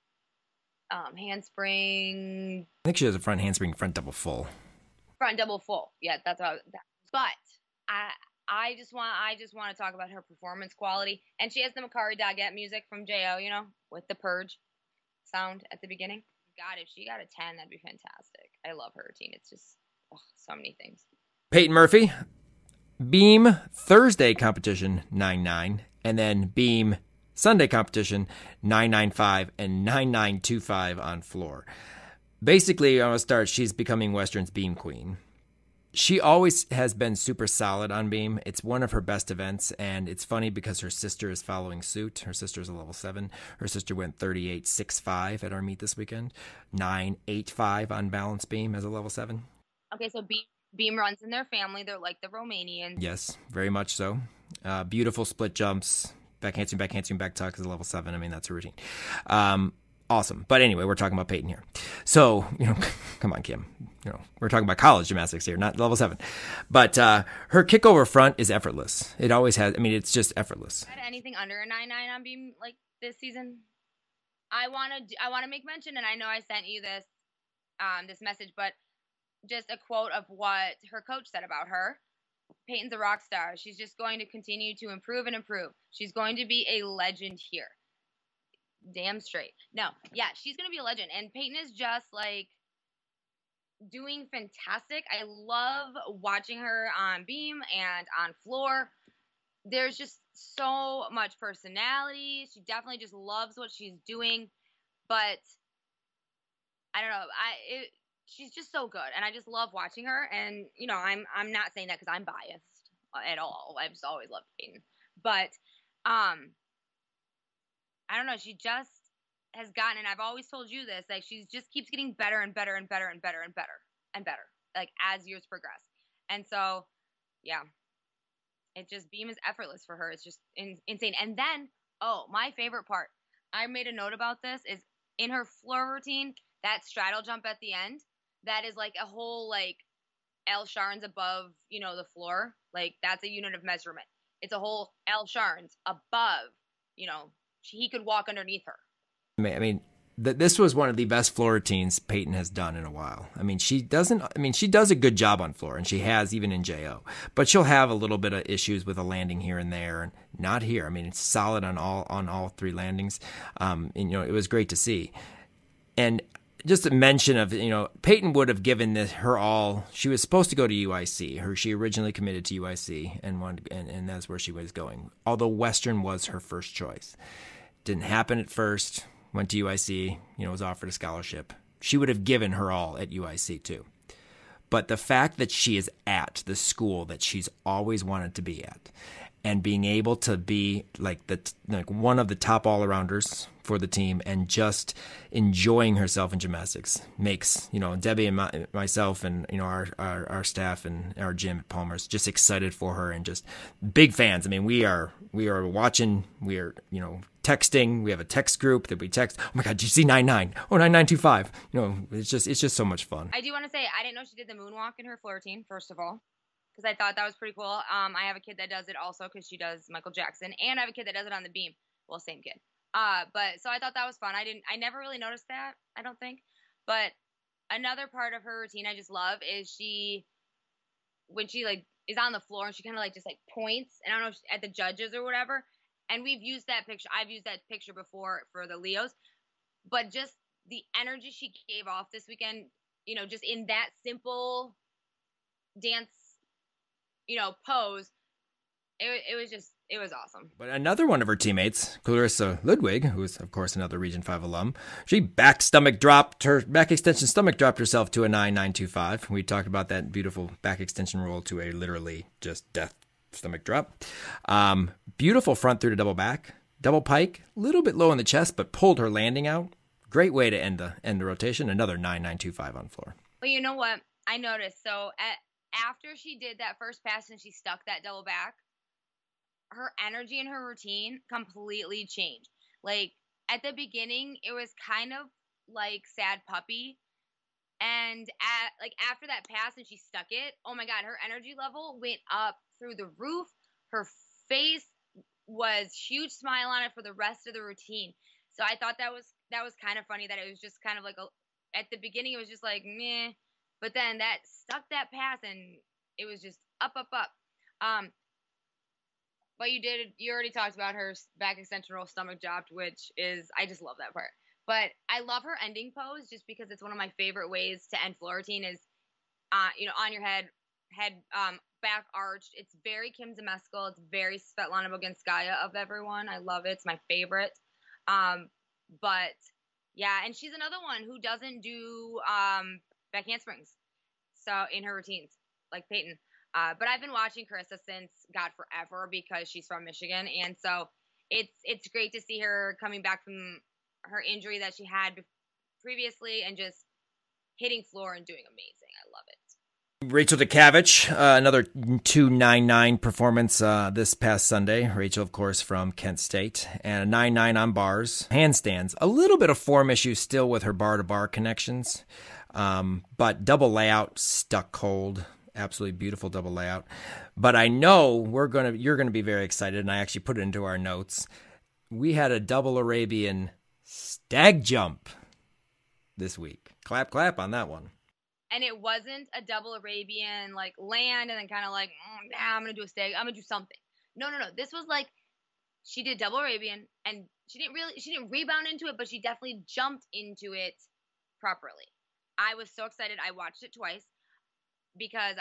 handspring. I think she has a front handspring, front double full. Front double full. Yeah, that's how. But I just want to talk about her performance quality, and she has the Makari Daggett music from Jo, with the purge sound at the beginning. God, if she got a 10, that'd be fantastic. I love her routine. It's just so many things. Peyton Murphy, beam Thursday competition 9-9, and then beam Sunday competition 9-9-5 and 9-9-2-5 on floor. Basically, on a start, she's becoming Western's beam queen. She always has been super solid on beam. It's one of her best events, and it's funny because her sister is following suit. Her sister's a level 7. Her sister went 38.65 at our meet this weekend, 9.85 on balance beam as a level 7. Okay, so beam runs in their family. They're like the Romanians. Yes, very much so. Beautiful split jumps, back handspring, back tuck is a level 7. I mean, that's her routine. Awesome. But anyway, we're talking about Peyton here. So, come on, Kim. We're talking about college gymnastics here, not level 7. But her kickover front is effortless. It always has. I mean, it's just effortless. Anything under a 9-9 on beam like this season? I want to make mention, and I know I sent you this message, but just a quote of what her coach said about her. Peyton's a rock star. She's just going to continue to improve and improve. She's going to be a legend here. Damn straight. No, yeah, she's going to be a legend. And Peyton is just like doing fantastic. I love watching her on beam and on floor. There's just so much personality. She definitely just loves what she's doing. But I don't know. She's just so good, and I just love watching her. And I'm not saying that because I'm biased at all. I've just always loved Peyton, but I don't know. She just has gotten, and I've always told you this, like she just keeps getting better and better and better and better and better and better, like as years progress. And so, yeah, it just beam is effortless for her. It's just insane. And then, my favorite part, I made a note about this, is in her floor routine, that straddle jump at the end, that is like a whole like L Sharns above, the floor. Like that's a unit of measurement. It's a whole L Sharns above, he could walk underneath her. I mean, this was one of the best floor routines Peyton has done in a while. I mean, she does a good job on floor, and she has even in JO. But she'll have a little bit of issues with a landing here and there, and not here. I mean, it's solid on all 3 landings. And, it was great to see. And just a mention of, Peyton would have given her all. She was supposed to go to UIC. She originally committed to UIC and that's where she was going. Although Western was her first choice. Didn't happen at first. Went to UIC, was offered a scholarship. She would have given her all at UIC too. But the fact that she is at the school that she's always wanted to be at, and being able to be like one of the top all-arounders for the team and just enjoying herself in gymnastics makes, Debbie and myself and, our staff and our gym at Palmer's just excited for her and just big fans. I mean, we are watching, we are, texting. We have a text group that we text. Oh my God, did you see 99? Oh, 9925. It's just so much fun. I do want to say, I didn't know she did the moonwalk in her floor routine, first of all, because I thought that was pretty cool. I have a kid that does it also because she does Michael Jackson, and I have a kid that does it on the beam. Well, same kid. But so I thought that was fun. I never really noticed that, I don't think. But another part of her routine I just love is when she like is on the floor and she kind of like just like points, and I don't know, at the judges or whatever. And we've used that picture. I've used that picture before for the Leos, but just the energy she gave off this weekend, just in that simple dance, pose, it was awesome. But another one of her teammates, Clarissa Ludwig, who is, of course, another Region 5 alum, she back extension stomach dropped herself to a 9.925. We talked about that beautiful back extension roll to a literally just death stomach drop. Beautiful front through to double pike, a little bit low in the chest, but pulled her landing out. Great way to end the rotation. Another 9.925 on floor. Well, you know what? I noticed. So after she did that first pass and she stuck that double back, her energy and her routine completely changed. Like at the beginning, it was kind of like sad puppy. And after that pass and she stuck it, oh my God, her energy level went up through the roof. Her face was huge smile on it for the rest of the routine. So I thought that was kind of funny that it was just kind of like at the beginning it was just like meh, but then that stuck that pass and it was just up. But you already talked about her back extension roll stomach dropped, which is, I just love that part. But I love her ending pose just because it's one of my favorite ways to end floor routine is, on your head back arched. It's very Kim Zmeskal. It's very Svetlana Boginskaya of everyone. I love it. It's my favorite. But yeah, and she's another one who doesn't do back handsprings so in her routines like Peyton. But I've been watching Clarissa since forever because she's from Michigan, and so it's great to see her coming back from her injury that she had previously and just hitting floor and doing amazing. I love it. Rachel Dukavich, another 2.99 performance this past Sunday. Rachel, of course, from Kent State, and a 9.9 on bars. Handstands, a little bit of form issue still with her bar-to-bar connections, but double layout stuck cold. Absolutely beautiful double layout. But I know you're gonna be very excited, and I actually put it into our notes. We had a double Arabian stag jump this week. Clap, clap on that one. And it wasn't a double Arabian like land and then kind of like, I'm gonna do a stag. I'm gonna do something. No. This was like she did double Arabian and she didn't rebound into it, but she definitely jumped into it properly. I was so excited. I watched it twice. Because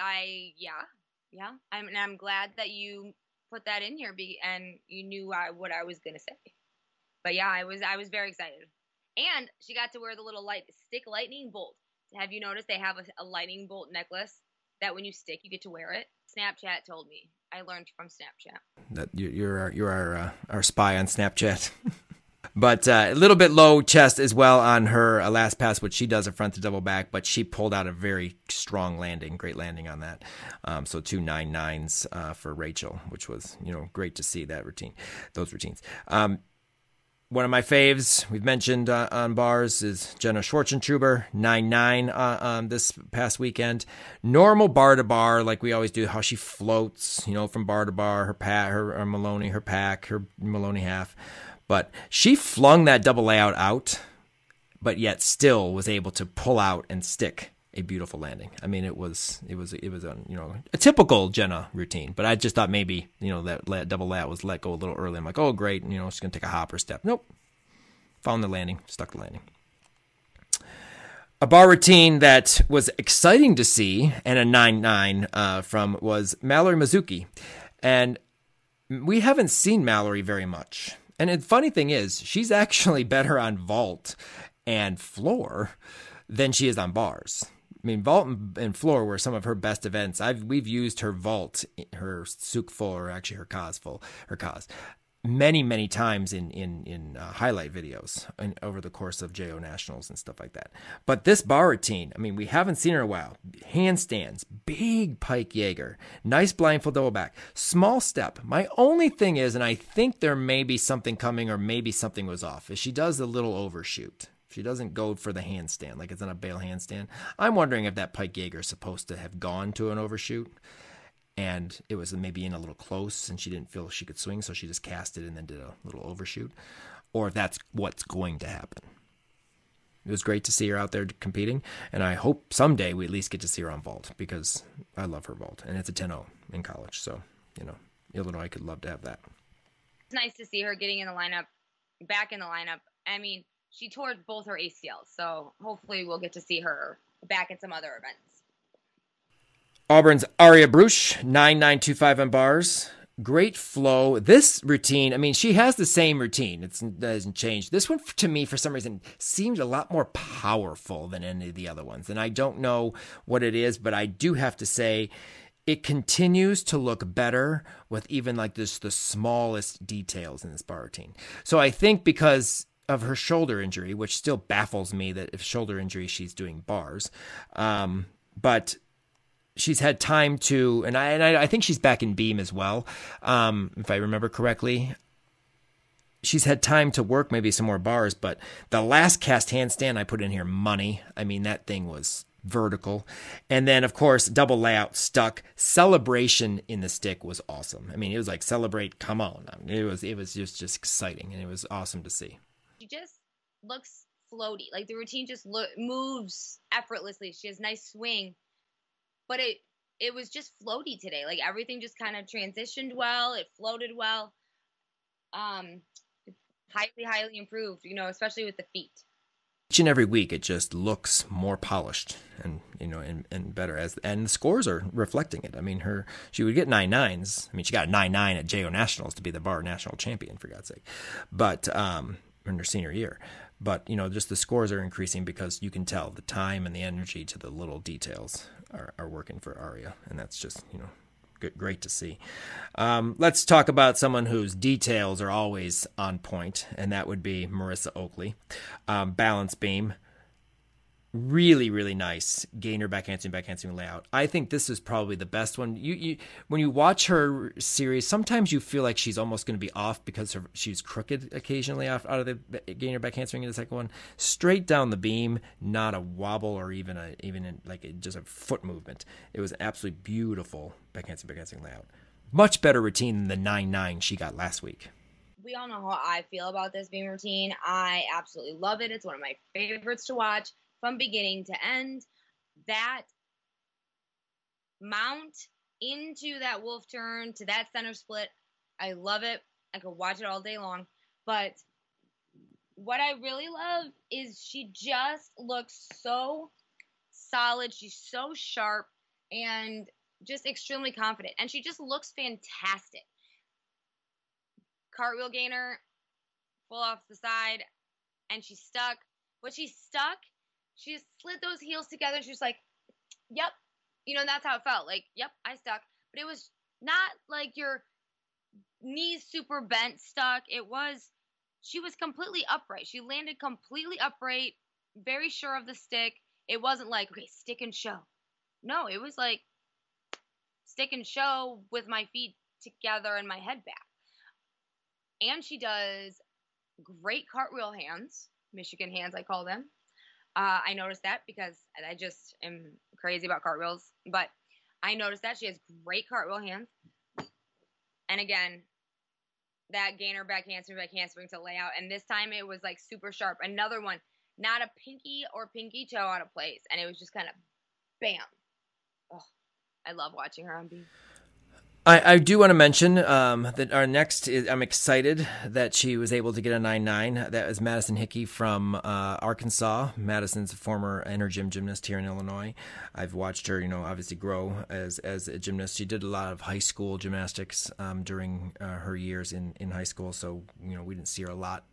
I'm glad that you put that in here and you knew what I was gonna say. But yeah, I was very excited, and she got to wear the little stick lightning bolt. Have you noticed they have a lightning bolt necklace that when you stick you get to wear it? Snapchat told me. I learned from Snapchat. That you're our spy on Snapchat. But a little bit low chest as well on her last pass, which she does a front to double back, but she pulled out a very strong landing, great landing on that. So 2 9.9s for Rachel, which was, great to see those routines. One of my faves, we've mentioned on bars, is Jenna Schwartzentruber, 9.9 this past weekend. Normal bar to bar, like we always do, how she floats, from bar to bar, her Maloney, her pack, her Maloney half. But she flung that double layout out, but yet still was able to pull out and stick a beautiful landing. I mean, it was a typical Jenna routine, but I just thought maybe, that double layout was let go a little early. I'm like, oh, great. She's going to take a hop or step. Nope. Found the landing, stuck the landing. A bar routine that was exciting to see and a 9.9 from was Mallory Mizuki. And we haven't seen Mallory very much. And the funny thing is, she's actually better on vault and floor than she is on bars. I mean, vault and floor were some of her best events. We've used her vault, her Suk full, or actually her Kaz full, her Kaz, many times in highlight videos and over the course of JO Nationals and stuff like that. But this bar routine, I mean, we haven't seen her in a while. Handstands, big pike Jaeger, nice blindfold double back, small step. My only thing is, and I think there may be something coming or maybe something was off, is she does a little overshoot. She doesn't go for the handstand like it's in a bail handstand. I'm wondering if that pike Jaeger is supposed to have gone to an overshoot, and it was maybe in a little close and she didn't feel she could swing, so she just cast it and then did a little overshoot, or if that's what's going to happen. It was great to see her out there competing, and I hope someday we at least get to see her on vault, because I love her vault, and it's a 10-0 in college, so, Illinois could love to have that. It's nice to see her getting in the lineup, back in the lineup. I mean, she tore both her ACLs, so hopefully we'll get to see her back at some other events. Auburn's Aria Bruch, 9.925 on bars. Great flow. This routine, I mean, she has the same routine. It doesn't change. This one, to me, for some reason, seemed a lot more powerful than any of the other ones. And I don't know what it is, but I do have to say it continues to look better with even like the smallest details in this bar routine. So I think because of her shoulder injury, which still baffles me that if shoulder injury, she's doing bars. But she's had time to, and I think she's back in beam as well. If I remember correctly, she's had time to work maybe some more bars, but the last cast handstand I put in here, money. I mean, that thing was vertical. And then of course, double layout stuck. Celebration in the stick was awesome. I mean, it was like celebrate, come on. I mean, it was just exciting, and it was awesome to see. She just looks floaty. Like the routine just moves effortlessly. She has nice swing. But it was just floaty today. Like everything just kind of transitioned well. It floated well. Highly improved, especially with the feet. Each and every week, it just looks more polished and and better, and the scores are reflecting it. I mean, she would get 9.9s. I mean, she got a 9.9 at JO Nationals to be the bar national champion, for God's sake. But in her senior year. But, just the scores are increasing because you can tell the time and the energy to the little details are working for Aria. And that's just, great to see. Let's talk about someone whose details are always on point, and that would be Marissa Oakley. Balance beam. Really, really nice gainer backhand layout. I think this is probably the best one. You when you watch her series, sometimes you feel like she's almost going to be off because she's crooked occasionally out of the gainer backhand swing in the second one. Straight down the beam, not a wobble or even just a foot movement. It was absolutely beautiful backhand swing layout. Much better routine than the 9.9 she got last week. We all know how I feel about this beam routine. I absolutely love it. It's one of my favorites to watch. From beginning to end, that mount into that wolf turn to that center split, I love it. I could watch it all day long. But what I really love is she just looks so solid. She's so sharp and just extremely confident. And she just looks fantastic. Cartwheel gainer, full off the side, and she's stuck. But she's stuck. She just slid those heels together. She was like, yep. That's how it felt. Like, yep, I stuck. But it was not like your knees super bent stuck. She was completely upright. She landed completely upright, very sure of the stick. It wasn't like, okay, stick and show. No, it was like stick and show with my feet together and my head back. And she does great cartwheel hands, Michigan hands, I call them. I noticed that because I just am crazy about cartwheels. But I noticed that she has great cartwheel hands. And again, that gainer backhand swing to layout. And this time it was like super sharp. Another one, not a pinky or pinky toe out of place. And it was just kind of bam. Oh, I love watching her on beam. I do want to mention that our next is, I'm excited that she was able to get a 9.9. That is Madison Hickey from Arkansas. Madison's a former inter-gym gymnast here in Illinois. I've watched her, obviously grow as a gymnast. She did a lot of high school gymnastics during her years in high school, so we didn't see her a lot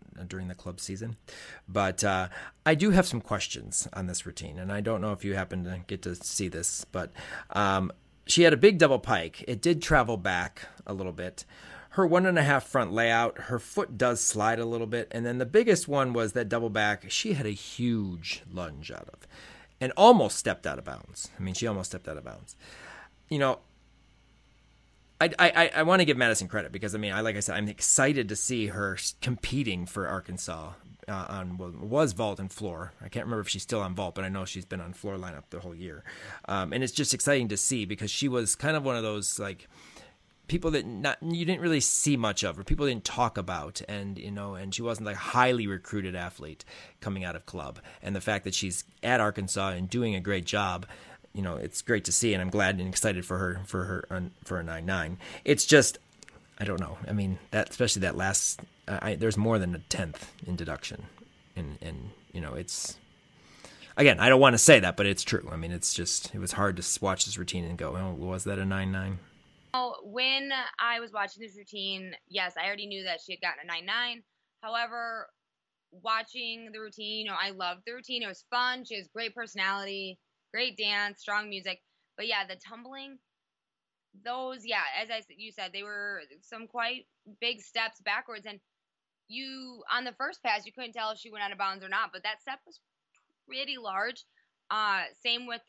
during the club season. But I do have some questions on this routine, and I don't know if you happen to get to see this, but she had a big double pike. It did travel back a little bit. Her 1.5 front layout, her foot does slide a little bit. And then the biggest one was that double back she had a huge lunge out of and almost stepped out of bounds. I mean, she almost stepped out of bounds. You know, I want to give Madison credit because, I mean, like I said, I'm excited to see her competing for Arkansas was vault and floor. I can't remember if she's still on vault, but I know she's been on floor lineup the whole year. And it's just exciting to see because she was kind of one of those, like, people that you didn't really see much of, or people didn't talk about, and and she wasn't like a highly recruited athlete coming out of club. And the fact that she's at Arkansas and doing a great job, it's great to see, and I'm glad and excited for her a 9.9. It's just, I don't know. I mean, that especially that last, there's more than a 10th in deduction, and it's. Again, I don't want to say that, but it's true. I mean, it was hard to watch this routine and go, oh, was that a 9.9? When I was watching this routine, yes, I already knew that she had gotten a 9.9. However, watching the routine, I loved the routine. It was fun. She has great personality, great dance, strong music. But yeah, the tumbling, those, yeah, as you said, they were some quite big steps backwards. And on the first pass, you couldn't tell if she went out of bounds or not. But that step was pretty large. Same with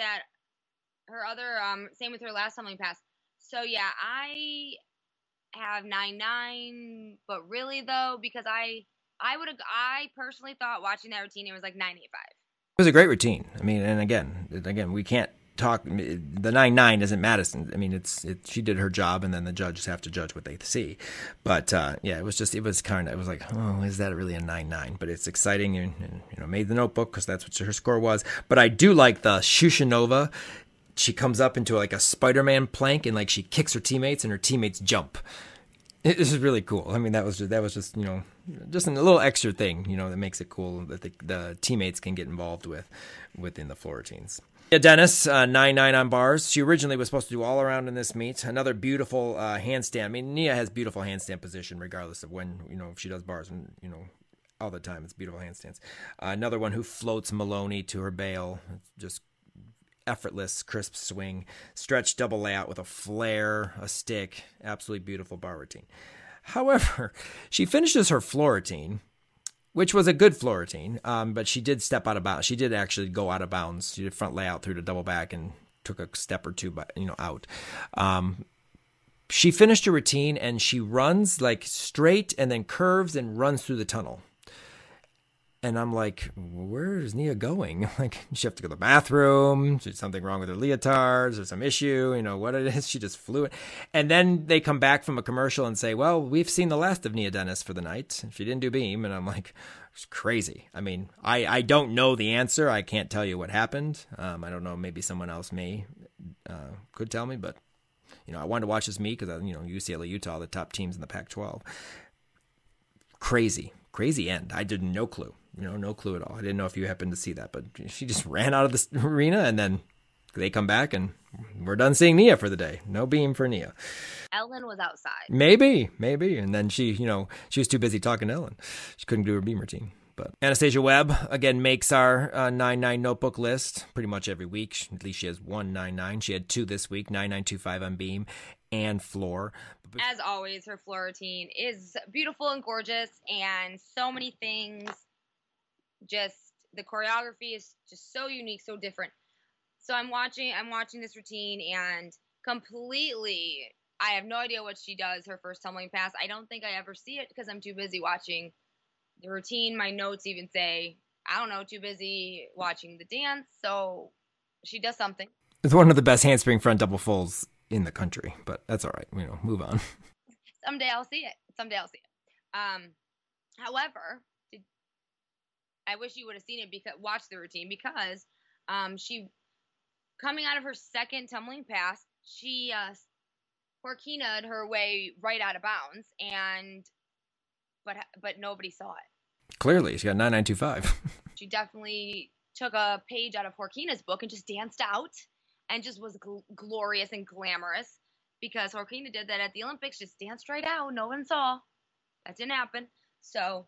same with her last tumbling pass. So, yeah, I have 9.9, but really, though, because I personally thought watching that routine, it was like 9.85. It was a great routine. I mean, and again, we can't talk. The 9.9 isn't Madison. I mean, she did her job, and then the judges have to judge what they see. But, yeah, it was like, oh, is that really a 9.9? But it's exciting, and made the notebook because that's what her score was. But I do like the Shushanova. She comes up into like a Spider-Man plank and like she kicks her teammates and her teammates jump. This is really cool. I mean, that was just just a little extra thing, that makes it cool that the teammates can get involved within the floor routines. Yeah, Dennis, 9.9 on bars. She originally was supposed to do all around in this meet. Another beautiful handstand. I mean, Nia has beautiful handstand position regardless of when, if she does bars and, all the time. It's beautiful handstands. Another one who floats Maloney to her bail. Just effortless, crisp swing, stretch double layout with a flare, a stick, absolutely beautiful bar routine. However, she finishes her floor routine, which was a good floor routine, but she did step out of bounds. She did actually go out of bounds. She did front layout through the double back and took a step or two, out. She finished her routine and she runs like straight and then curves and runs through the tunnel. And I'm like, where is Nia going? Like, she have to go to the bathroom. Is something wrong with her leotards? Or some issue? What it is? She just flew it. And then they come back from a commercial and say, well, we've seen the last of Nia Dennis for the night. She didn't do beam. And I'm like, it's crazy. I mean, I don't know the answer. I can't tell you what happened. I don't know. Maybe someone else could tell me. But, I wanted to watch this meet because, UCLA, Utah, the top teams in the Pac-12. Crazy end. I did no clue. No clue at all. I didn't know if you happened to see that, but she just ran out of the arena and then they come back and we're done seeing Nia for the day. No beam for Nia. Ellen was outside. Maybe. And then she was too busy talking to Ellen. She couldn't do her beam routine. But Anastasia Webb, again, makes our 9.9 notebook list pretty much every week. At least she has one 9.9. She had two this week, 9.925 on beam and floor. As always, her floor routine is beautiful and gorgeous and so many things. Just the choreography is just so unique, so different. So I'm watching this routine and completely, I have no idea what she does her first tumbling pass. I don't think I ever see it because I'm too busy watching the routine. My notes even say, I don't know, too busy watching the dance. So she does something. It's one of the best handspring front double fulls in the country, but that's all right. Move on. Someday I'll see it. However, I wish you would have seen it watch the routine because she, coming out of her second tumbling pass, she Jorquina'd her way right out of bounds, but nobody saw it. Clearly, she got 9.925. She definitely took a page out of Jorquina''s book and just danced out and just was glorious and glamorous because Jorquina did that at the Olympics, just danced right out. No one saw. That didn't happen. So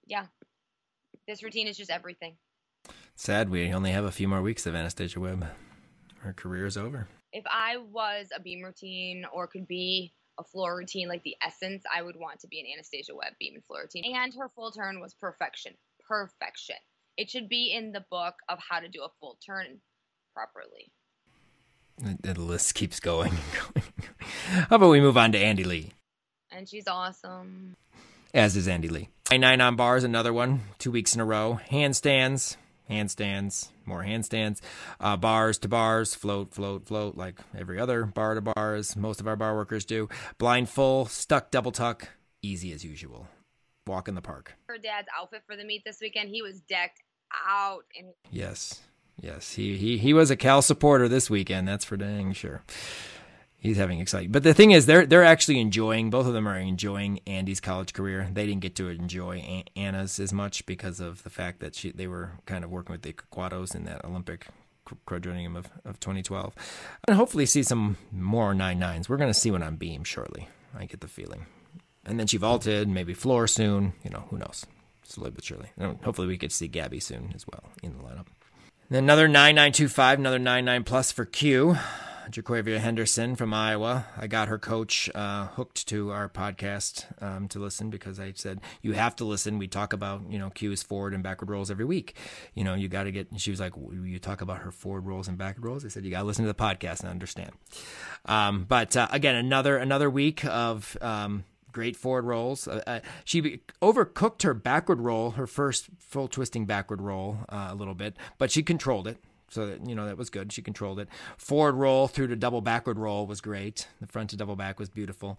yeah, this routine is just everything. Sad we only have a few more weeks of Anastasia Webb. Her career is over. If I was a beam routine or could be a floor routine like the essence, I would want to be an Anastasia Webb beam and floor routine. And her full turn was perfection. Perfection. It should be in the book of how to do a full turn properly. The list keeps going and going. How about we move on to Andy Lee? And she's awesome. As is Andy Lee. 9 on bars, another one, 2 weeks in a row. Handstands, more handstands. Bars to bars, float, like every other bar to bars most of our bar workers do. Blind full, stuck double tuck, easy as usual. Walk in the park. Her dad's outfit for the meet this weekend, he was decked out. Yes, he was a Cal supporter this weekend, that's for dang sure. He's having excitement. But the thing is, they're actually enjoying, both of them are enjoying Andy's college career. They didn't get to enjoy Anna's as much because of the fact that they were kind of working with the Quados in that Olympic quadrennium of 2012. And hopefully see some more 9-9s. We're going to see one on beam shortly, I get the feeling. And then she vaulted, maybe floor soon. Who knows? Slowly but surely. Hopefully we could see Gabby soon as well in the lineup. And another 9.925, another 9.9 plus for Q. Jaquavia Henderson from Iowa. I got her coach hooked to our podcast to listen because I said, you have to listen. We talk about, Q's forward and backward rolls every week. You got to get, and she was like, you talk about her forward rolls and backward rolls? I said, you got to listen to the podcast and understand. But again, another week of great forward rolls. She overcooked her backward roll, her first full twisting backward roll a little bit, but she controlled it. So that, that was good. She controlled it. Forward roll through to double backward roll was great. The front to double back was beautiful.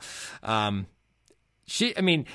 She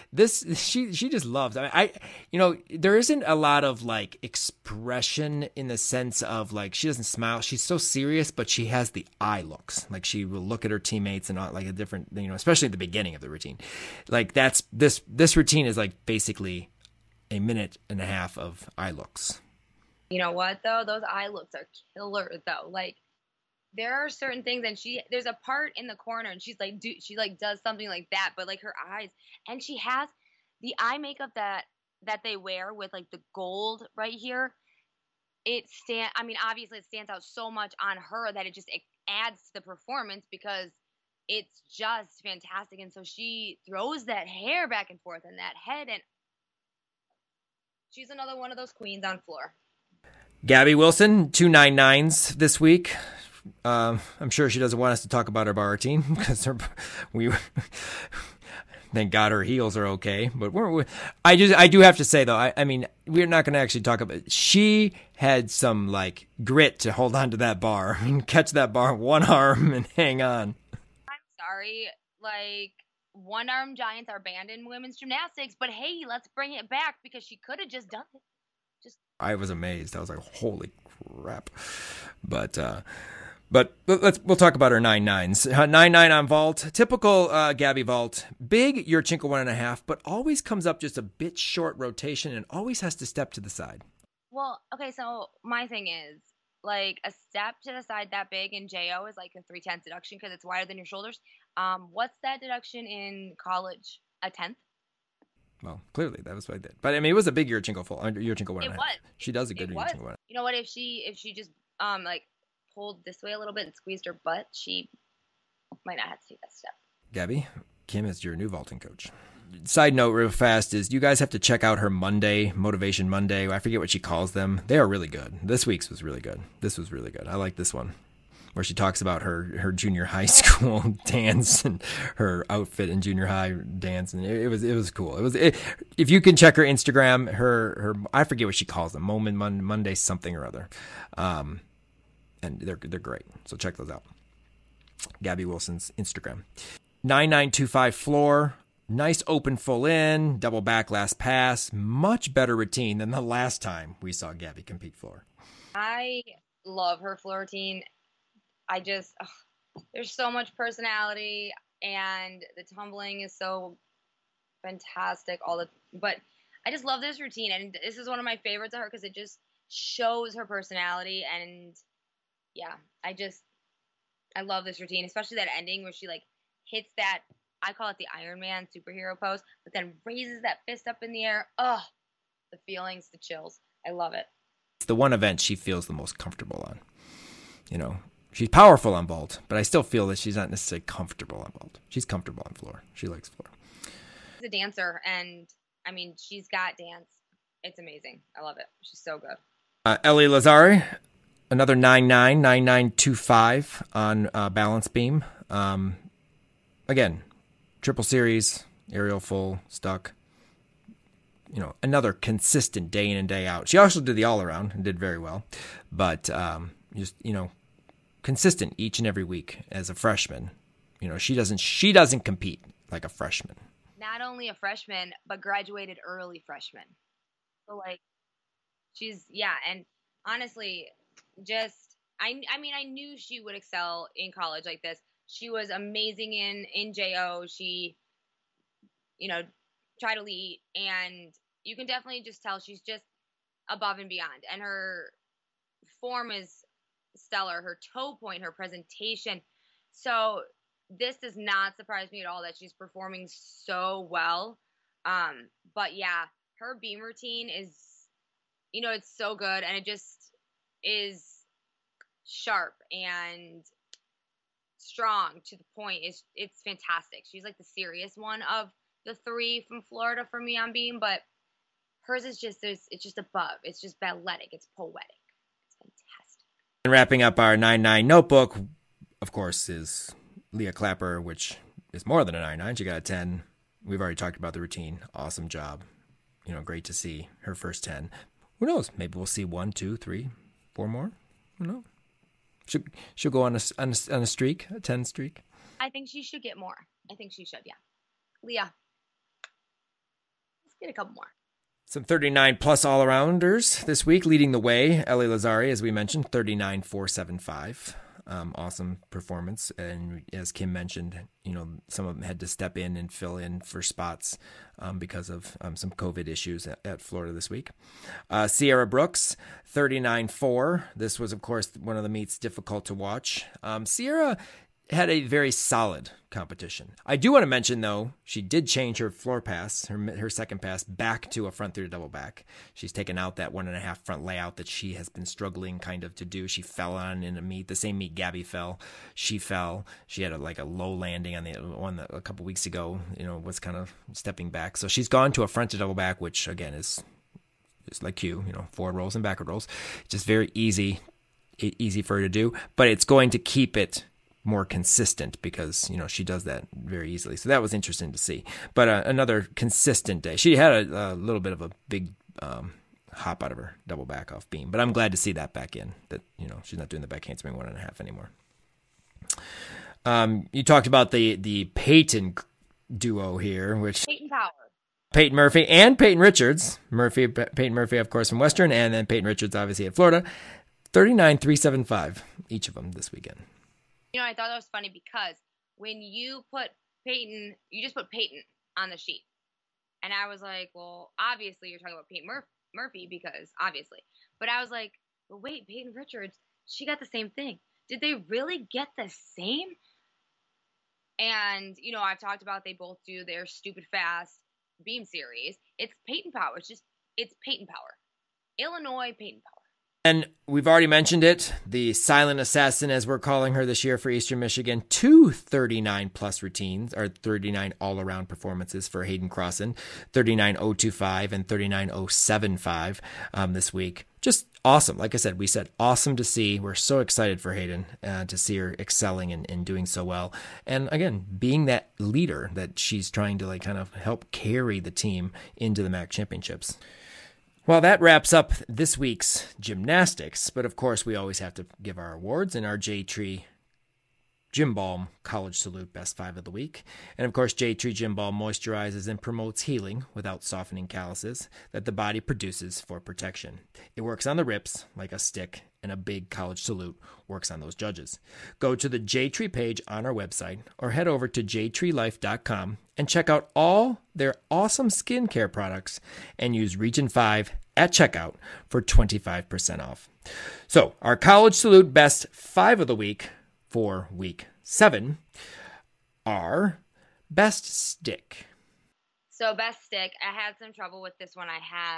just loves. There isn't a lot of like expression in the sense of like she doesn't smile. She's so serious, but she has the eye looks. Like she will look at her teammates and not like a different, especially at the beginning of the routine. Like that's this routine is like basically a minute and a half of eye looks. You know what though? Those eye looks are killer though. Like there are certain things, and there's a part in the corner, and she does something like that, but like her eyes, and she has the eye makeup that they wear with like the gold right here. Obviously it stands out so much on her that it adds to the performance because it's just fantastic. And so she throws that hair back and forth and that head, and she's another one of those queens on floor. Gabby Wilson, 2 9.9s this week. I'm sure she doesn't want us to talk about her bar routine because thank God her heels are okay. But I do have to say though, we're not going to actually talk about it. She had some like grit to hold on to that bar. Catch that bar with one arm and hang on. I'm sorry, like one arm giants are banned in women's gymnastics, but hey, let's bring it back because she could have just done it. I was amazed. I was like, holy crap. But we'll talk about her 9.9s. 9.9 on vault. Typical Gabby vault. Big Yurchenko 1.5, but always comes up just a bit short rotation and always has to step to the side. Well, okay, so my thing is, like, a step to the side that big in JO is like a 3/10 deduction because it's wider than your shoulders. What's that deduction in college? A 10th? Well, clearly that was what I did. But it was a big Yurchenko 1.5. It was. She does a good Yurchenko 1.5. You know what? If she just like pulled this way a little bit and squeezed her butt, she might not have to take that step. Gabby, Kim is your new vaulting coach. Side note real fast is you guys have to check out her Motivation Monday. I forget what she calls them. They are really good. This week's was really good. This was really good. I like this one, where she talks about her junior high school dance and her outfit in junior high dance, and it was cool. If you can check her Instagram, her I forget what she calls them, Moment Monday something or other, and they're great. So check those out. Gabby Wilson's Instagram. 9.925 floor, nice open full in, double back last pass, much better routine than the last time we saw Gabby compete floor. I love her floor routine. There's so much personality, and the tumbling is so fantastic. But I just love this routine, and this is one of my favorites of her because it just shows her personality. And yeah, I love this routine, especially that ending where she like hits that, I call it the Iron Man superhero pose, but then raises that fist up in the air. Oh, the feelings, the chills. I love it. It's the one event she feels the most comfortable on. You know, she's powerful on vault, but I still feel that she's not necessarily comfortable on vault. She's comfortable on floor. She likes floor. She's a dancer, and I mean, she's got dance. It's amazing. I love it. She's so good. Ellie Lazzari, another 9.9, 9.925 on balance beam. Again, triple series, aerial full, stuck. You know, another consistent day in and day out. She also did the all around and did very well, but just, you know, consistent each and every week as a freshman. You know, she doesn't compete like a freshman. Not only a freshman, but graduated early freshman. So like, and honestly, just I mean, I knew she would excel in college like this. She was amazing in JO. She, you know, tried elite, and you can definitely just tell she's just above and beyond. And her form is stellar. Her toe point, her presentation. So this does not surprise me at all that she's performing so well. But yeah, her beam routine is, you know, it's so good, and it just is sharp and strong to the point. It's fantastic. She's like the serious one of the three from Florida for me on beam, but hers is just, it's just above. It's just balletic. It's poetic. It's fantastic. And wrapping up our 9.9 notebook, of course, is Leah Clapper, which is more than a 9.9. She got a 10. We've already talked about the routine. Awesome job. You know, great to see her first 10. Who knows? Maybe we'll see 1, 2, 3, 4 more. Who knows? She'll go on a streak, a 10 streak. I think she should get more. I think she should, yeah. Leah, let's get a couple more. Some 39 plus all-arounders this week leading the way. Ellie Lazzari, as we mentioned, 39.475. Awesome performance. And as Kim mentioned, you know, some of them had to step in and fill in for spots because of some COVID issues at Florida this week. Sierra Brooks, 39.4. This was, of course, one of the meets difficult to watch. Sierra had a very solid competition. I do want to mention, though, she did change her floor pass, her second pass, back to a front three to double back. She's taken out that 1.5 front layout that she has been struggling kind of to do. She fell on in a meet, the same meet Gabby fell. She fell. She had a low landing on the one that a couple weeks ago, you know, was kind of stepping back. So she's gone to a front to double back, which again is just like you know, forward rolls and backward rolls. Just very easy for her to do, but it's going to keep it more consistent because, you know, she does that very easily. So that was interesting to see. But another consistent day. She had a little bit of a big hop out of her double back off beam, but I'm glad to see that back in, that, you know, she's not doing the back handspring 1.5 anymore. You talked about the Peyton duo here, which Peyton Power. Peyton Murphy and Peyton Richards. Peyton Murphy, of course, from Western, and then Peyton Richards, obviously, at Florida. 39.375 each of them this weekend. You know, I thought that was funny because when you put Peyton, you just put Peyton on the sheet. And I was like, well, obviously you're talking about Peyton Murphy because obviously. But I was like, well, wait, Peyton Richards, she got the same thing. Did they really get the same? And, you know, I've talked about they both do their stupid fast beam series. It's Peyton Power. It's Peyton Power. Illinois Peyton Power. And we've already mentioned it, the silent assassin, as we're calling her this year for Eastern Michigan, 2 39-plus routines, or 39 all-around performances for Hayden Crossan, 39.025 and 39.075 this week. Just awesome. Like I said, we said awesome to see. We're so excited for Hayden to see her excelling and doing so well. And again, being that leader that she's trying to kind of help carry the team into the MAC championships. Well, that wraps up this week's gymnastics, but of course we always have to give our awards in our J-Tree Gym Balm College Salute Best 5 of the Week. And of course, J-Tree Gym Balm moisturizes and promotes healing without softening calluses that the body produces for protection. It works on the rips like a stick, and a big college salute works on those judges. Go to the J-Tree page on our website or head over to jtreelife.com and check out all their awesome skincare products and use Region 5 at checkout for 25% off. So our College Salute Best 5 of the Week for Week 7 are Best Stick. So Best Stick, I had some trouble with this one. I had a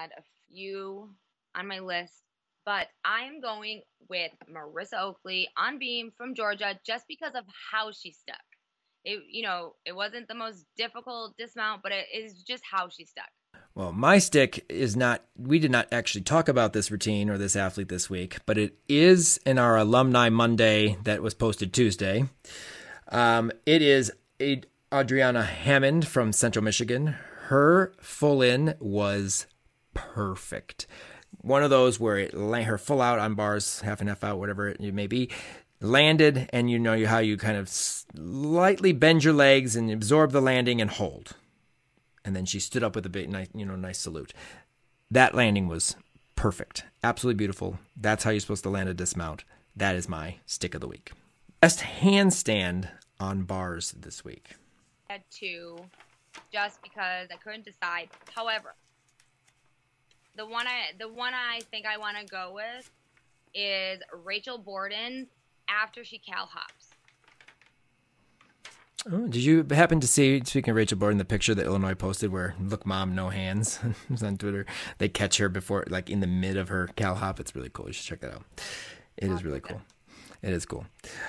few on my list, but I'm going with Marissa Oakley on beam from Georgia just because of how she stuck. It wasn't the most difficult dismount, but it is just how she stuck. Well, my stick is not, we did not actually talk about this routine or this athlete this week, but it is in our Alumni Monday that was posted Tuesday. It is Adriana Hammond from Central Michigan. Her full in was perfect. One of those where her full out on bars, half and half out, whatever it may be, landed, and you know how you kind of slightly bend your legs and absorb the landing and hold. And then she stood up with a big, nice salute. That landing was perfect. Absolutely beautiful. That's how you're supposed to land a dismount. That is my stick of the week. Best handstand on bars this week. I had two, just because I couldn't decide. However, the one I think I want to go with is Rachel Borden after she cal hops. Oh, did you happen to see, speaking of Rachel Borden, the picture that Illinois posted where, look, mom, no hands? It's on Twitter. They catch her before, like in the mid of her cal hop. It's really cool. You should check that out. It is really cool. It is cool.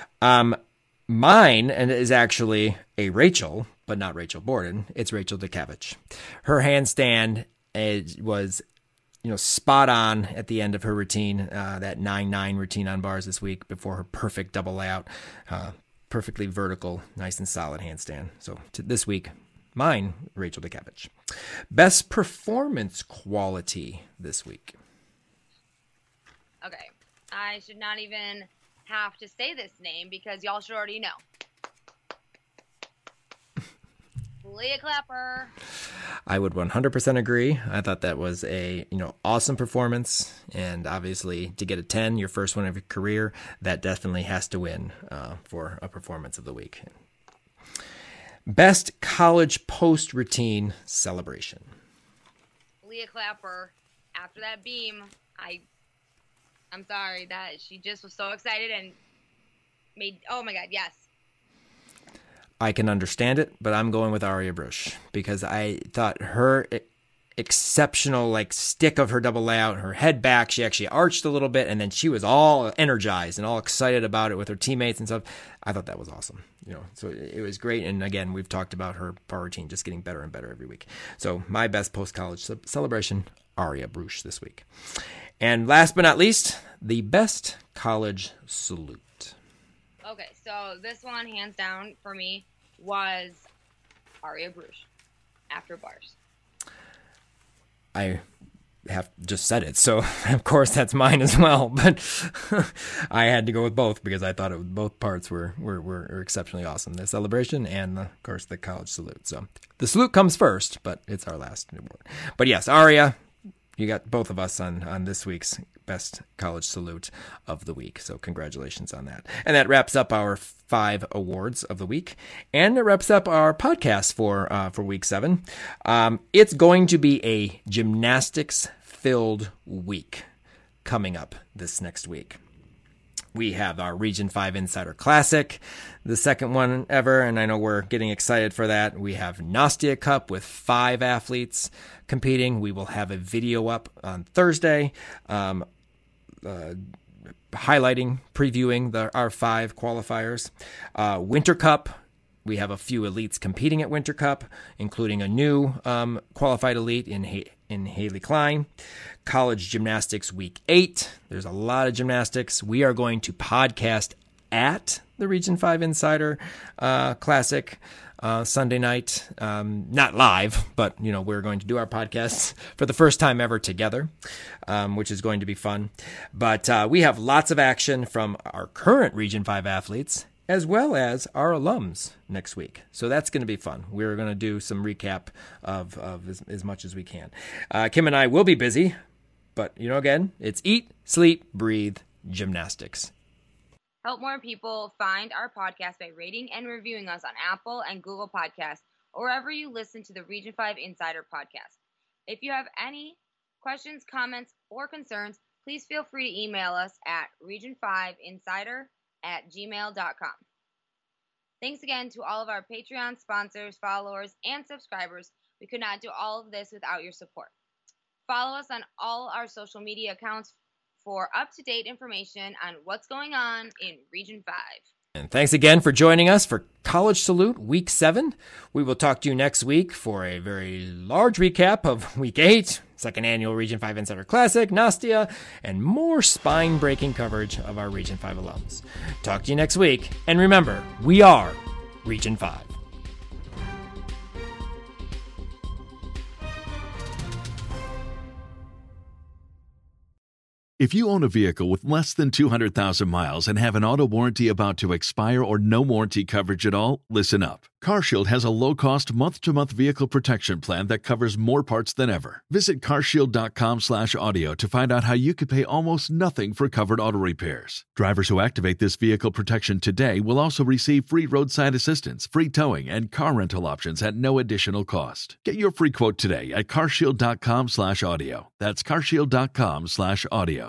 Mine is actually a Rachel, but not Rachel Borden. It's Rachel Dukavich. Her handstand was, spot on at the end of her routine, that 9-9 routine on bars this week before her perfect double layout. Perfectly vertical, nice and solid handstand. So this week, mine, Rachel Dukavich. Best performance quality this week. Okay, I should not even have to say this name because y'all should already know. Leah Clapper. I would 100% agree. I thought that was a awesome performance, and obviously to get a 10, your first one of your career, that definitely has to win for a performance of the week. Best college post routine celebration. Leah Clapper, after that beam, I'm sorry that she just was so excited and made. Oh my God, yes. I can understand it, but I'm going with Aria Brush because I thought her exceptional stick of her double layout, her head back, she actually arched a little bit, and then she was all energized and all excited about it with her teammates and stuff. I thought that was awesome. So it was great. And again, we've talked about her bar routine just getting better and better every week. So my best post-college celebration, Aria Brush this week. And last but not least, the best college salute. Okay, so this one, hands down, for me, was Aria Brush after bars. I have just said it, so of course that's mine as well. But I had to go with both because I thought both parts were exceptionally awesome. The celebration and, of course, the college salute. So the salute comes first, but it's our last award. But yes, Aria, you got both of us on this week's best college salute of the week. So congratulations on that. And that wraps up our 5 awards of the week. And it wraps up our podcast for week 7. It's going to be a gymnastics filled week coming up this next week. We have our Region 5 Insider Classic, the second one ever, and I know we're getting excited for that. We have Nastia Cup with 5 athletes competing. We will have a video up on Thursday previewing our 5 qualifiers. Winter Cup, we have a few elites competing at Winter Cup, including a new qualified elite in Haley Klein. College Gymnastics Week 8. There's a lot of gymnastics. We are going to podcast at the Region 5 Insider Classic Sunday night. Not live, but, we're going to do our podcasts for the first time ever together, which is going to be fun. But we have lots of action from our current Region 5 athletes as well as our alums next week. So that's going to be fun. We're going to do some recap of as much as we can. Kim and I will be busy, but, again, it's eat, sleep, breathe, gymnastics. Help more people find our podcast by rating and reviewing us on Apple and Google Podcasts, or wherever you listen to the Region 5 Insider podcast. If you have any questions, comments, or concerns, please feel free to email us at region5insider@gmail.com. Thanks again to all of our Patreon sponsors, followers, and subscribers. We could not do all of this without your support. Follow us on all our social media accounts for up-to-date information on what's going on in Region 5. And thanks again for joining us for College Salute Week 7. We will talk to you next week for a very large recap of Week 8, second annual Region 5 Insider Classic, Nastia, and more spine-breaking coverage of our Region 5 alums. Talk to you next week. And remember, we are Region 5. If you own a vehicle with less than 200,000 miles and have an auto warranty about to expire or no warranty coverage at all, listen up. CarShield has a low-cost month-to-month vehicle protection plan that covers more parts than ever. Visit carshield.com/audio to find out how you could pay almost nothing for covered auto repairs. Drivers who activate this vehicle protection today will also receive free roadside assistance, free towing, and car rental options at no additional cost. Get your free quote today at carshield.com/audio. That's carshield.com/audio.